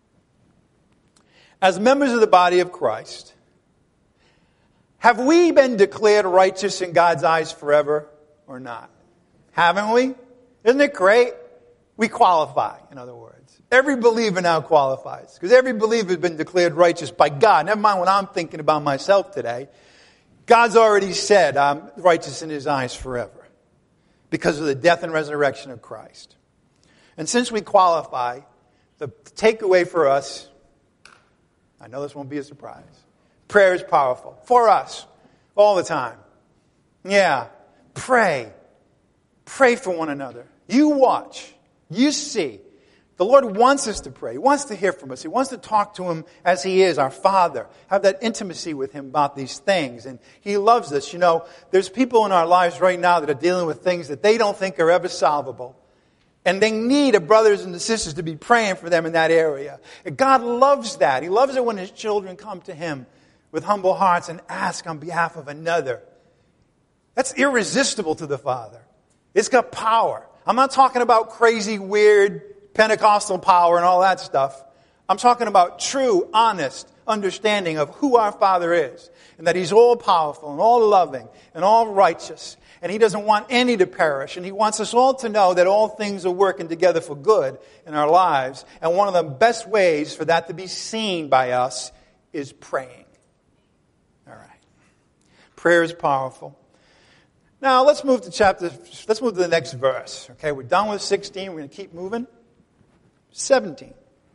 As members of the body of Christ, have we been declared righteous in God's eyes forever or not? Haven't we? Isn't it great? We qualify, in other words. Every believer now qualifies. Because every believer has been declared righteous by God. Never mind what I'm thinking about myself today. God's already said I'm righteous in His eyes forever. Because of the death and resurrection of Christ. And since we qualify, the takeaway for us, I know this won't be a surprise. Prayer is powerful. For us. All the time. Yeah. Pray. Pray for one another. You watch. You see. The Lord wants us to pray. He wants to hear from us. He wants to talk to Him as He is, our Father. Have that intimacy with Him about these things. And He loves us. There's people in our lives right now that are dealing with things that they don't think are ever solvable. And they need brothers and sisters to be praying for them in that area. And God loves that. He loves it when His children come to Him with humble hearts and ask on behalf of another. That's irresistible to the Father. It's got power. I'm not talking about crazy, weird, Pentecostal power and all that stuff. I'm talking about true, honest understanding of who our Father is. And that He's all powerful and all loving and all righteous. And He doesn't want any to perish. And He wants us all to know that all things are working together for good in our lives. And one of the best ways for that to be seen by us is praying. All right. Prayer is powerful. Now let's move to the next verse. Okay, we're done with 16. We're going to keep moving. 17.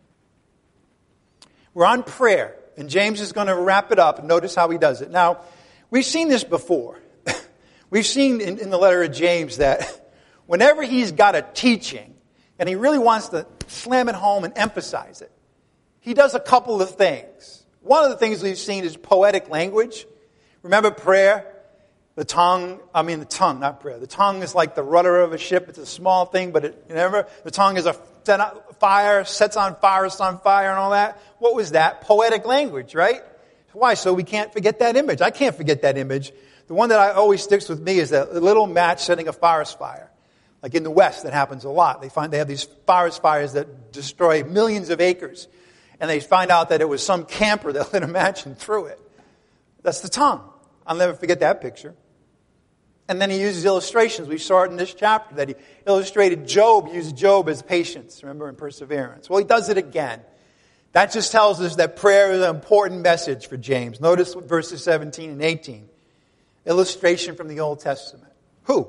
We're on prayer, and James is going to wrap it up, and notice how he does it. Now, we've seen this before. We've seen in the letter of James that whenever he's got a teaching, and he really wants to slam it home and emphasize it, he does a couple of things. One of the things we've seen is poetic language. Remember prayer? The tongue is like the rudder of a ship. It's a small thing, but remember, the tongue is a fire, sets on fire, and all that. What was that? Poetic language, right? Why? So we can't forget that image. I can't forget that image. The one that always sticks with me is that little match setting a forest fire. Like in the West, that happens a lot. They have these forest fires that destroy millions of acres. And they find out that it was some camper that lit a match and threw it. That's the tongue. I'll never forget that picture. And then he uses illustrations. We saw it in this chapter that he illustrated Job, used Job as patience, remember, and perseverance. Well, he does it again. That just tells us that prayer is an important message for James. Notice verses 17 and 18. Illustration from the Old Testament. Who?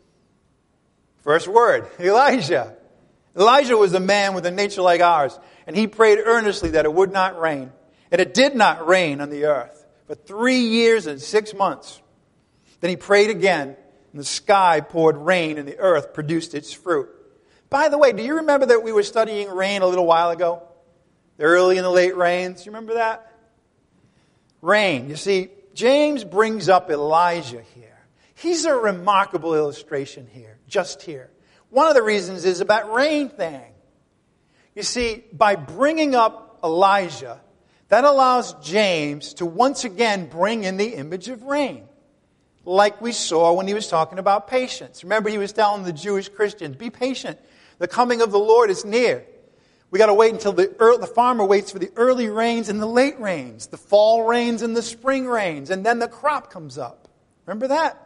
First word, Elijah. Elijah was a man with a nature like ours, and he prayed earnestly that it would not rain. And it did not rain on the earth for 3 years and 6 months. Then he prayed again, and the sky poured rain, and the earth produced its fruit. By the way, do you remember that we were studying rain a little while ago? The early and the late rains. You remember that? Rain. You see, James brings up Elijah here. He's a remarkable illustration here, just here. One of the reasons is about rain thing. You see, by bringing up Elijah, that allows James to once again bring in the image of rain. Like we saw when he was talking about patience. Remember, he was telling the Jewish Christians, be patient. The coming of the Lord is near. We got to wait until the farmer waits for the early rains and the late rains, the fall rains and the spring rains, and then the crop comes up. Remember that?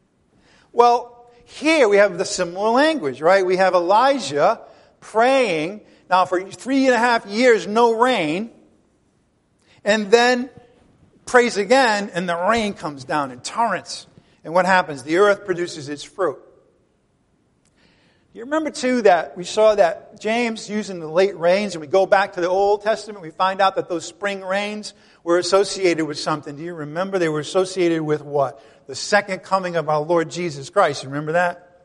Well, here we have the similar language, right? We have Elijah praying. Now, for 3.5 years, no rain. And then prays again, and the rain comes down in torrents. And what happens? The earth produces its fruit. You remember, too, that we saw that James using the late rains, and we go back to the Old Testament, we find out that those spring rains were associated with something. Do you remember? They were associated with what? The second coming of our Lord Jesus Christ. You remember that?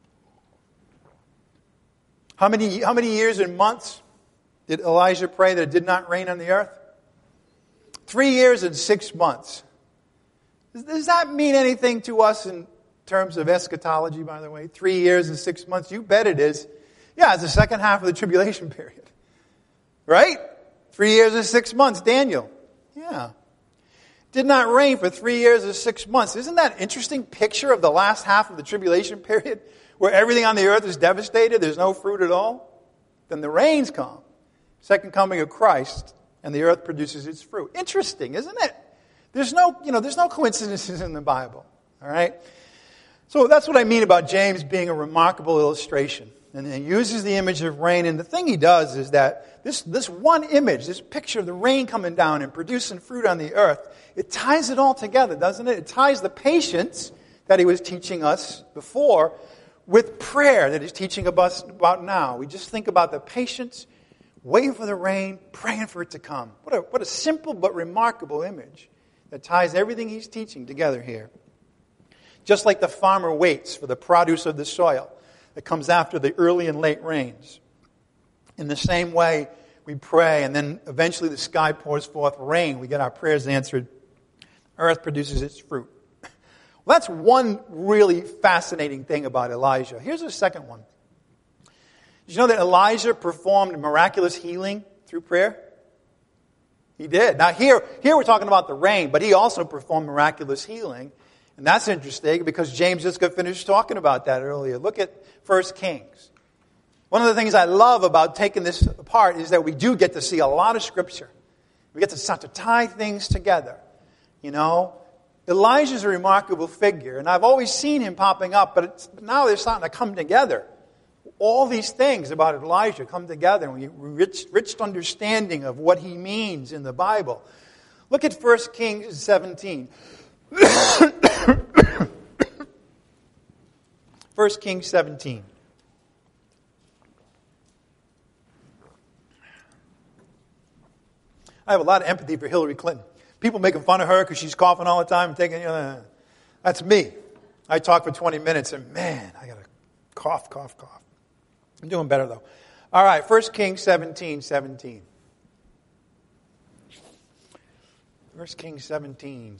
How many years and months did Elijah pray that it did not rain on the earth? 3 years and 6 months. Does that mean anything to us in terms of eschatology, by the way? 3 years and 6 months? You bet it is. Yeah, it's the second half of the tribulation period. Right? 3 years and 6 months, Daniel. Yeah. Did not rain for 3 years and 6 months. Isn't that an interesting picture of the last half of the tribulation period? Where everything on the earth is devastated, there's no fruit at all? Then the rains come. Second coming of Christ. And the earth produces its fruit. Interesting, isn't it? There's no coincidences in the Bible. All right? So that's what I mean about James being a remarkable illustration. And he uses the image of rain. And the thing he does is that this one image, this picture of the rain coming down and producing fruit on the earth, it ties it all together, doesn't it? It ties the patience that he was teaching us before with prayer that he's teaching us about now. We just think about the patience, waiting for the rain, praying for it to come. What a simple but remarkable image that ties everything he's teaching together here. Just like the farmer waits for the produce of the soil that comes after the early and late rains. In the same way, we pray, and then eventually the sky pours forth rain. We get our prayers answered. Earth produces its fruit. Well, that's one really fascinating thing about Elijah. Here's a second one. Did you know that Elijah performed miraculous healing through prayer? He did. Now here we're talking about the rain, but he also performed miraculous healing. And that's interesting because James just got finished talking about that earlier. Look at 1 Kings. One of the things I love about taking this apart is that we do get to see a lot of Scripture. We get to start to tie things together. You know, Elijah's a remarkable figure, and I've always seen him popping up, but now they're starting to come together. All these things about Elijah come together, and we rich understanding of what he means in the Bible. Look at 1 Kings 17. 1 Kings 17. I have a lot of empathy for Hillary Clinton. People making fun of her because she's coughing all the time and taking, that's me. I talk for 20 minutes and man, I got to cough. I'm doing better though. All right, 1 Kings 17:17. 1 Kings 17.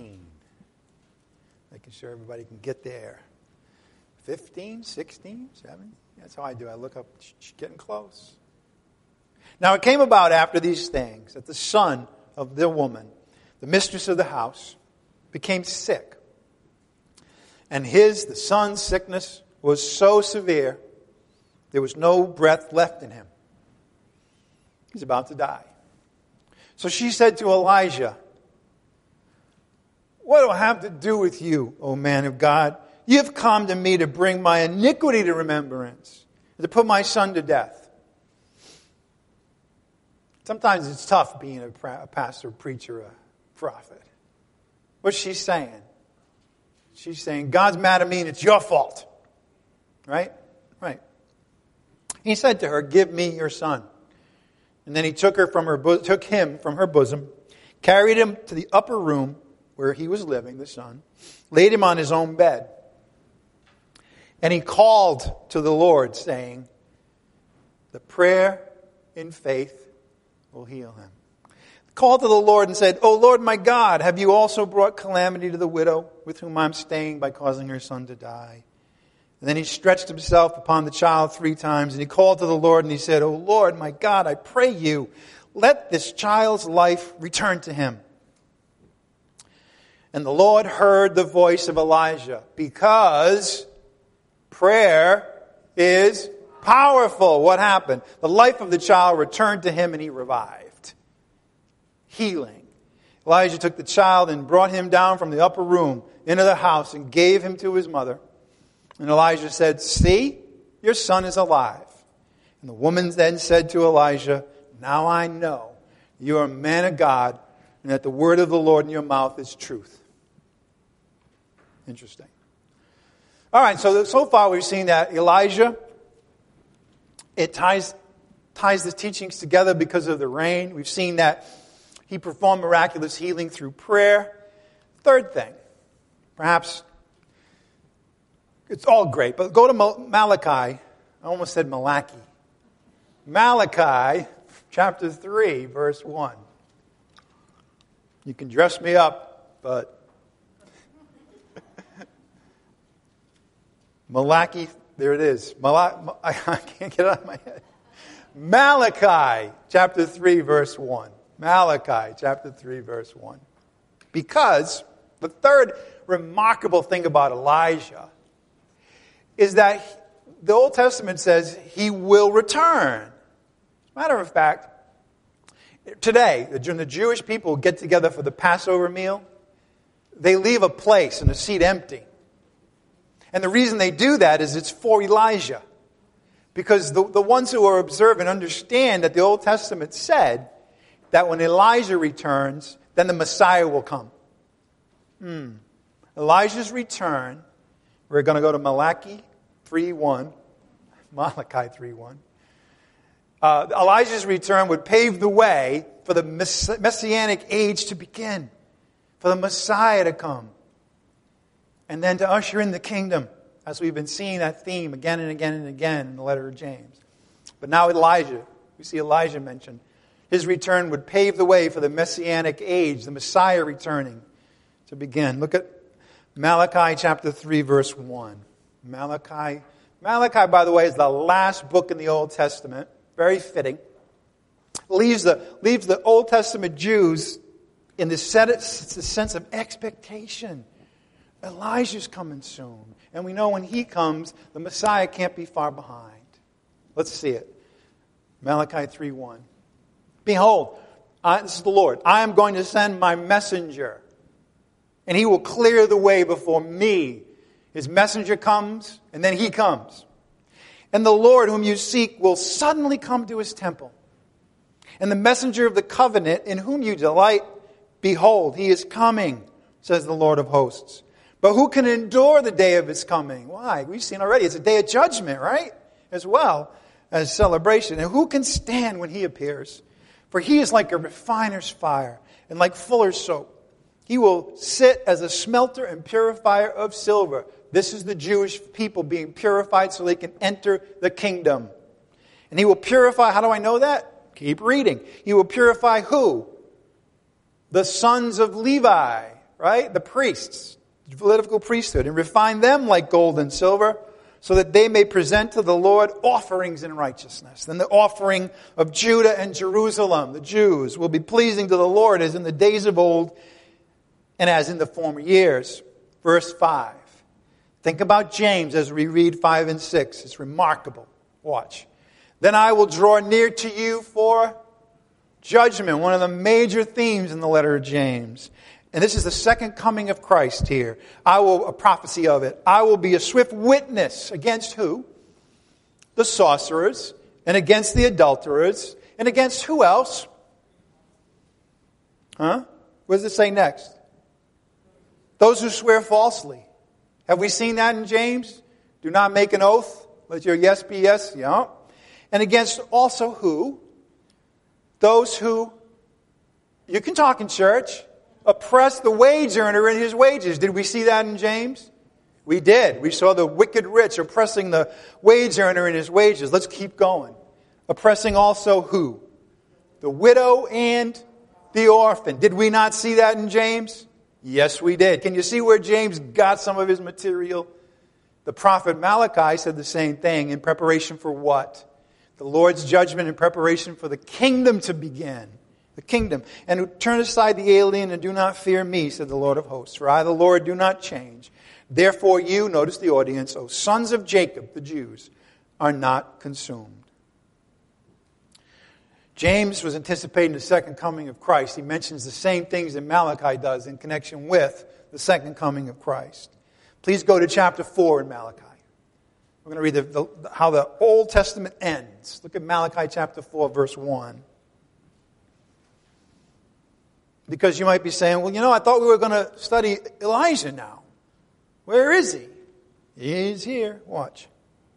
Making sure everybody can get there. 15, 16, 7. That's how I do. I look up, getting close. Now it came about after these things that the son of the woman, the mistress of the house, became sick. And the son's sickness was so severe, there was no breath left in him. He's about to die. So she said to Elijah, "What do I have to do with you, O man of God? You have come to me to bring my iniquity to remembrance, to put my son to death." Sometimes it's tough being a pastor, preacher, a prophet. What's she saying? She's saying, God's mad at me and it's your fault. Right? Right. He said to her, "Give me your son." And then he took him from her bosom, carried him to the upper room where he was living, the son, laid him on his own bed. And he called to the Lord, saying, "The prayer in faith will heal him." Called to the Lord and said, "O Lord my God, have you also brought calamity to the widow with whom I'm staying by causing her son to die?" And then he stretched himself upon the child 3 times, and he called to the Lord and he said, "O Lord my God, I pray you, let this child's life return to him." And the Lord heard the voice of Elijah, because prayer is powerful. What happened? The life of the child returned to him and he revived. Healing. Elijah took the child and brought him down from the upper room into the house and gave him to his mother. And Elijah said, "See, your son is alive." And the woman then said to Elijah, "Now I know you are a man of God and that the word of the Lord in your mouth is truth." Interesting. All right, so far we've seen that Elijah, it ties the teachings together because of the rain. We've seen that he performed miraculous healing through prayer. Third thing, perhaps it's all great, but go to Malachi. I almost said Malachi. Malachi chapter 3, verse 1. You can dress me up, but Malachi, there it is. I can't get it out of my head. Malachi chapter 3, verse 1. Malachi chapter 3, verse 1. Because the third remarkable thing about Elijah is that the Old Testament says he will return. As a matter of fact, today, when the Jewish people get together for the Passover meal, they leave a place and a seat empty. And the reason they do that is it's for Elijah. Because the ones who are observant understand that the Old Testament said that when Elijah returns, then the Messiah will come. Elijah's return, we're going to go to Malachi 3:1. Malachi 3:1. Elijah's return would pave the way for the Messianic age to begin, for the Messiah to come, and then to usher in the kingdom, as we've been seeing that theme again and again and again in the letter of James. But now Elijah, we see Elijah mentioned. His return would pave the way for the Messianic age, the Messiah returning to begin. Look at Malachi chapter 3, verse 1. Malachi, by the way, is the last book in the Old Testament. Very fitting. Leaves the Old Testament Jews in the sense of expectation. Elijah's coming soon. And we know when he comes, the Messiah can't be far behind. Let's see it. Malachi 3:1. Behold, this is the Lord. I am going to send my messenger, and he will clear the way before me. His messenger comes, and then he comes. And the Lord whom you seek will suddenly come to his temple. And the messenger of the covenant in whom you delight, behold, he is coming, says the Lord of hosts. But who can endure the day of his coming? Why? We've seen already. It's a day of judgment, right? As well as celebration. And who can stand when he appears? For he is like a refiner's fire and like fuller's soap. He will sit as a smelter and purifier of silver. This is the Jewish people being purified so they can enter the kingdom. And he will purify, how do I know that? Keep reading. He will purify who? the sons of Levi, right? The priests, the Levitical priesthood, and refine them like gold and silver, so that they may present to the Lord offerings in righteousness. Then the offering of Judah and Jerusalem, the Jews, will be pleasing to the Lord as in the days of old and as in the former years. Verse 5. Think about James as we read 5 and 6. It's remarkable. Watch. Then I will draw near to you for judgment. One of the major themes in the letter of James. And this is the second coming of Christ here. A prophecy of it. I will be a swift witness against who? The sorcerers, and against the adulterers, and against who else? What does it say next? Those who swear falsely. Have we seen that in James? Do not make an oath. Let your yes be yes. Yeah. And against also who? Those who, you can talk in church, oppress the wage earner in his wages. Did we see that in James? We did. We saw the wicked rich oppressing the wage earner in his wages. Let's keep going. Oppressing also who? The widow and the orphan. Did we not see that in James? Yes, we did. Can you see where James got some of his material? The prophet Malachi said the same thing in preparation for what? The Lord's judgment in preparation for the kingdom to begin. The kingdom. And who turn aside the alien and do not fear me, said the Lord of hosts. For I, the Lord, do not change. Therefore you, notice the audience, O sons of Jacob, the Jews, are not consumed. James was anticipating the second coming of Christ. He mentions the same things that Malachi does in connection with the second coming of Christ. Please go to chapter 4 in Malachi. We're going to read how the Old Testament ends. Look at Malachi chapter 4, verse 1. Because you might be saying, well, I thought we were going to study Elijah now. Where is he? He's here. Watch.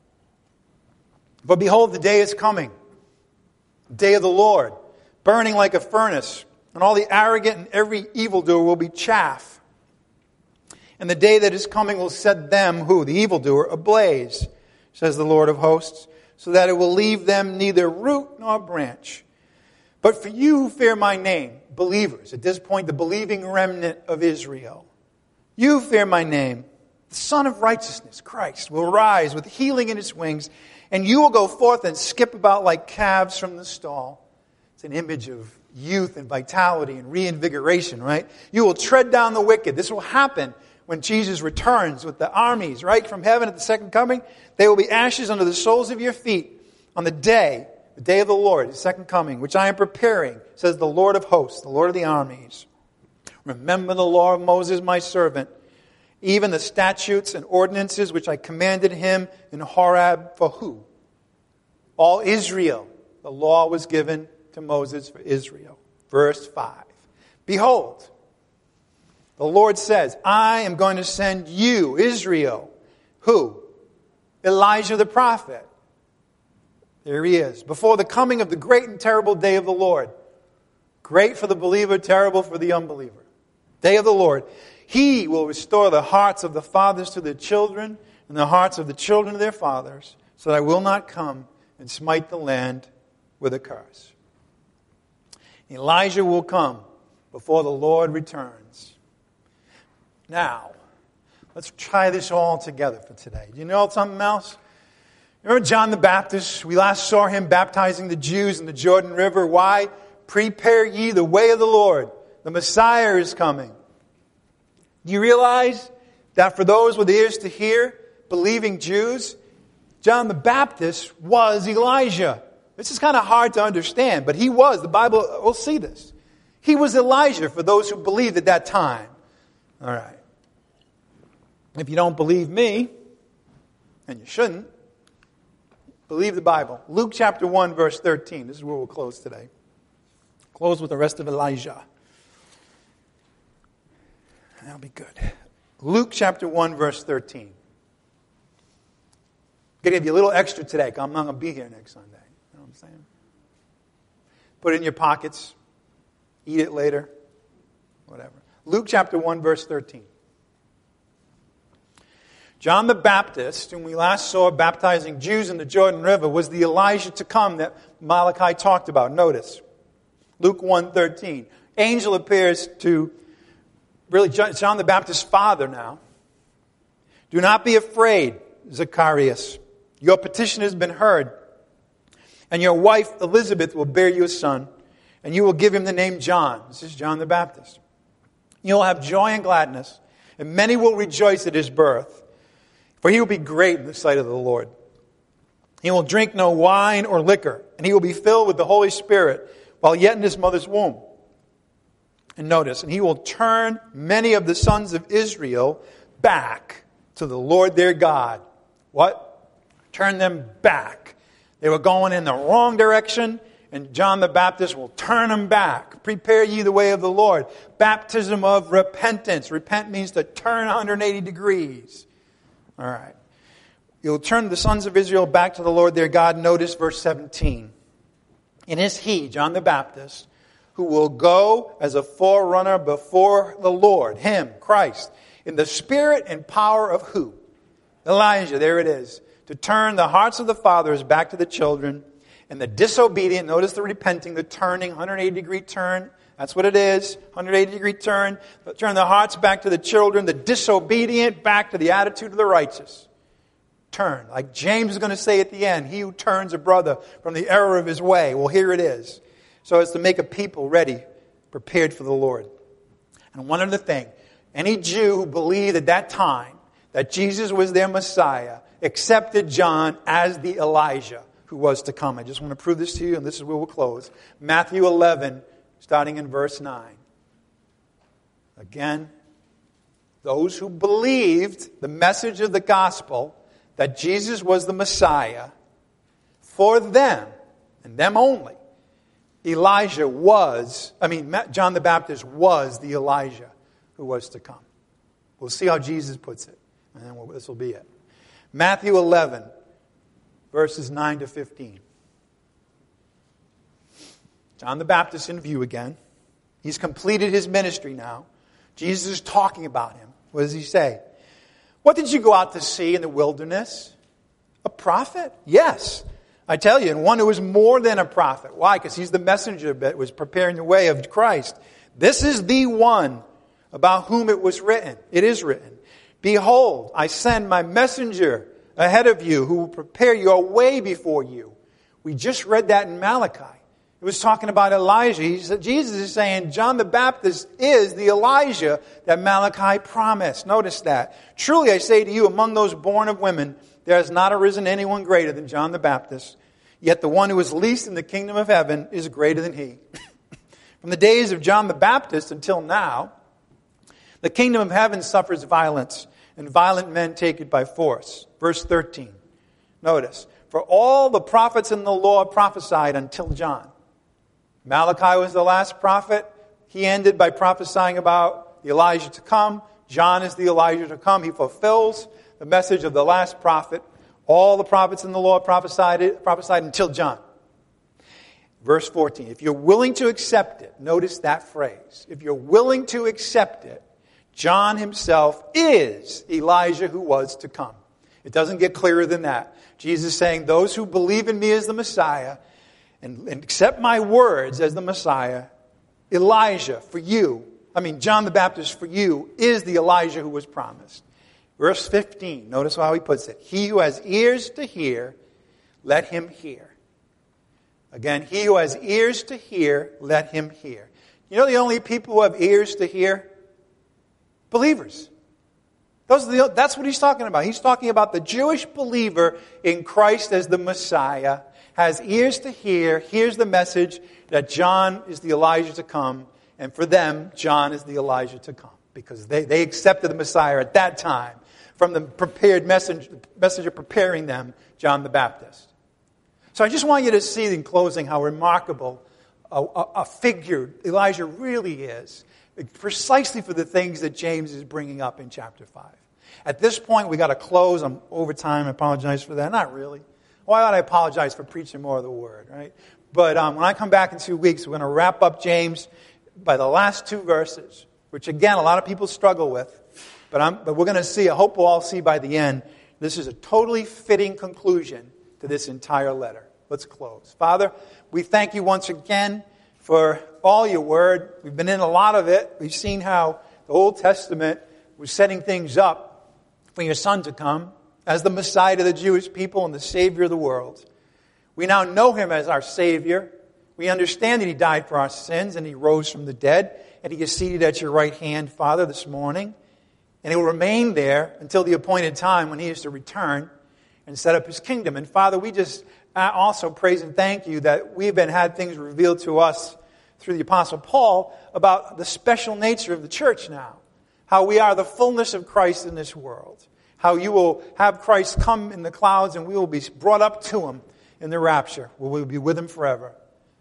But behold, the day is coming. Day of the Lord, burning like a furnace, and all the arrogant and every evildoer will be chaff. And the day that is coming will set them, who? The evildoer, ablaze, says the Lord of hosts, so that it will leave them neither root nor branch. But for you who fear my name, believers, at this point the believing remnant of Israel, you fear my name, the Son of Righteousness, Christ, will rise with healing in his wings, and you will go forth and skip about like calves from the stall. It's an image of youth and vitality and reinvigoration, right? You will tread down the wicked. This will happen when Jesus returns with the armies, right, from heaven at the second coming. They will be ashes under the soles of your feet on the day of the Lord, the second coming, which I am preparing, says the Lord of hosts, the Lord of the armies. Remember the law of Moses, my servant, even the statutes and ordinances which I commanded him in Horeb for who? All Israel. The law was given to Moses for Israel. Verse 5. Behold, the Lord says, I am going to send you, Israel. Who? Elijah the prophet. There he is. Before the coming of the great and terrible day of the Lord. Great for the believer, terrible for the unbeliever. Day of the Lord. He will restore the hearts of the fathers to their children and the hearts of the children to their fathers, so that I will not come and smite the land with a curse. Elijah will come before the Lord returns. Now, let's try this all together for today. Do you know something else? Remember John the Baptist? We last saw him baptizing the Jews in the Jordan River. Why? Prepare ye the way of the Lord. The Messiah is coming. Do you realize that for those with ears to hear, believing Jews, John the Baptist was Elijah? This is kind of hard to understand, but he was. The Bible will see this. He was Elijah for those who believed at that time. All right. If you don't believe me, and you shouldn't, believe the Bible. Luke chapter 1, verse 13. This is where we'll close today. Close with the rest of Elijah. That'll be good. Luke chapter 1, verse 13. I'm going to give you a little extra today, because I'm not going to be here next Sunday. You know what I'm saying? Put it in your pockets. Eat it later. Whatever. Luke chapter 1, verse 13. John the Baptist, whom we last saw baptizing Jews in the Jordan River, was the Elijah to come that Malachi talked about. Notice. Luke 1:13. angel appears to really John the Baptist's father now. Do not be afraid, Zacharias. Your petition has been heard. And your wife Elizabeth will bear you a son, and you will give him the name John. This is John the Baptist. You'll have joy and gladness, and many will rejoice at his birth, for he will be great in the sight of the Lord. He will drink no wine or liquor, and he will be filled with the Holy Spirit while yet in his mother's womb. And notice, and he will turn many of the sons of Israel back to the Lord their God. What? Turn them back. They were going in the wrong direction, and John the Baptist will turn them back. Prepare ye the way of the Lord. Baptism of repentance. Repent means to turn 180 degrees. All right. He will turn the sons of Israel back to the Lord their God. Notice verse 17. It is he, John the Baptist, who will go as a forerunner before the Lord, him, Christ, in the spirit and power of who? Elijah, there it is. To turn the hearts of the fathers back to the children, and the disobedient, notice the repenting, the turning, 180-degree turn. That's what it is, 180-degree turn. Turn the hearts back to the children, the disobedient back to the attitude of the righteous. Turn. Like James is going to say at the end, he who turns a brother from the error of his way. Well, here it is. So as to make a people ready, prepared for the Lord. And one other thing, any Jew who believed at that time that Jesus was their Messiah accepted John as the Elijah who was to come. I just want to prove this to you, and this is where we'll close. Matthew 11, starting in verse 9. Again, those who believed the message of the gospel that Jesus was the Messiah, for them, and them only, John the Baptist was the Elijah who was to come. We'll see how Jesus puts it, and then this will be it. Matthew 11, verses 9 to 15. John the Baptist in view again. He's completed his ministry now. Jesus is talking about him. What does he say? What did you go out to see in the wilderness? A prophet? Yes. I tell you, and one who was more than a prophet. Why? Because he's the messenger that was preparing the way of Christ. This is the one about whom it was written. It is written. Behold, I send my messenger ahead of you who will prepare your way before you. We just read that in Malachi. It was talking about Elijah. Jesus is saying John the Baptist is the Elijah that Malachi promised. Notice that. Truly I say to you, among those born of women, there has not arisen anyone greater than John the Baptist. Yet the one who is least in the kingdom of heaven is greater than he. From the days of John the Baptist until now, the kingdom of heaven suffers violence, and violent men take it by force. Verse 13. Notice. For all the prophets in the law prophesied until John. Malachi was the last prophet. He ended by prophesying about the Elijah to come. John is the Elijah to come. He fulfills the message of the last prophet. All the prophets in the law prophesied until John. Verse 14. If you're willing to accept it, notice that phrase. If you're willing to accept it, John himself is Elijah who was to come. It doesn't get clearer than that. Jesus is saying, those who believe in me as the Messiah and accept my words as the Messiah, Elijah for you, John the Baptist for you, is the Elijah who was promised. Verse 15, notice how he puts it. He who has ears to hear, let him hear. Again, he who has ears to hear, let him hear. You know the only people who have ears to hear? Believers. That's what he's talking about. He's talking about the Jewish believer in Christ as the Messiah, has ears to hear, hears the message that John is the Elijah to come, and for them, John is the Elijah to come. Because they accepted the Messiah at that time from the prepared messenger preparing them, John the Baptist. So I just want you to see in closing how remarkable a figure Elijah really is. Precisely for the things that James is bringing up in chapter 5. At this point, we got to close. I'm over time. I apologize for that. Not really. Why would I apologize for preaching more of the Word, right? But when I come back in 2 weeks, we're going to wrap up James by the last 2 verses, which, again, a lot of people struggle with. But we're going to see, I hope we'll all see by the end, this is a totally fitting conclusion to this entire letter. Let's close. Father, we thank you once again for all your word. We've been in a lot of it. We've seen how the Old Testament was setting things up for your Son to come as the Messiah to the Jewish people and the Savior of the world. We now know Him as our Savior. We understand that He died for our sins and He rose from the dead. And He is seated at your right hand, Father, this morning. And He will remain there until the appointed time when He is to return and set up His kingdom. And Father, we just also praise and thank You that we've had things revealed to us through the Apostle Paul about the special nature of the church now. How we are the fullness of Christ in this world. How You will have Christ come in the clouds and we will be brought up to Him in the rapture, where we will be with Him forever.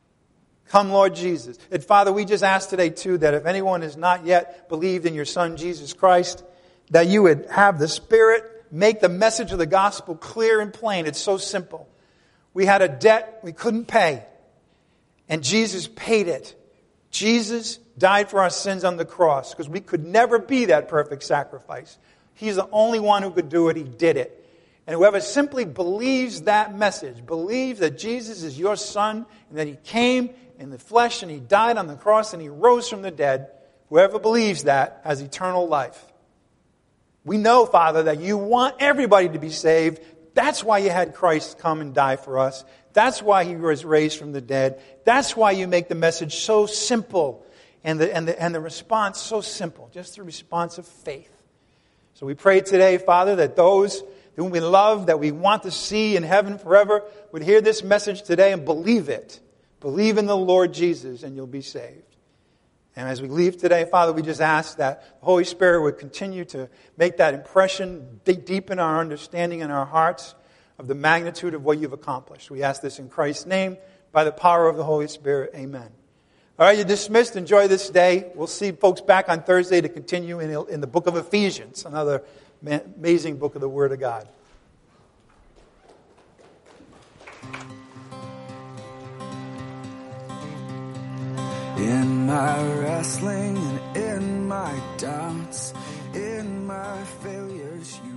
Come, Lord Jesus. And Father, we just ask today too that if anyone has not yet believed in Your Son, Jesus Christ, that You would have the Spirit make the message of the gospel clear and plain. It's so simple. We had a debt we couldn't pay, and Jesus paid it. Jesus died for our sins on the cross because we could never be that perfect sacrifice. He's the only one who could do it. He did it. And whoever simply believes that message, believes that Jesus is Your Son and that He came in the flesh and He died on the cross and He rose from the dead, whoever believes that has eternal life. We know, Father, that You want everybody to be saved. That's why You had Christ come and die for us. That's why He was raised from the dead. That's why You make the message so simple and the response so simple, just the response of faith. So we pray today, Father, that those whom we love, that we want to see in heaven forever, would hear this message today and believe it. Believe in the Lord Jesus and you'll be saved. And as we leave today, Father, we just ask that the Holy Spirit would continue to make that impression, deepen our understanding in our hearts of the magnitude of what You've accomplished. We ask this in Christ's name, by the power of the Holy Spirit. Amen. All right, you're dismissed. Enjoy this day. We'll see folks back on Thursday to continue in the book of Ephesians, another amazing book of the Word of God. In my wrestling and in my doubts, in my failures, You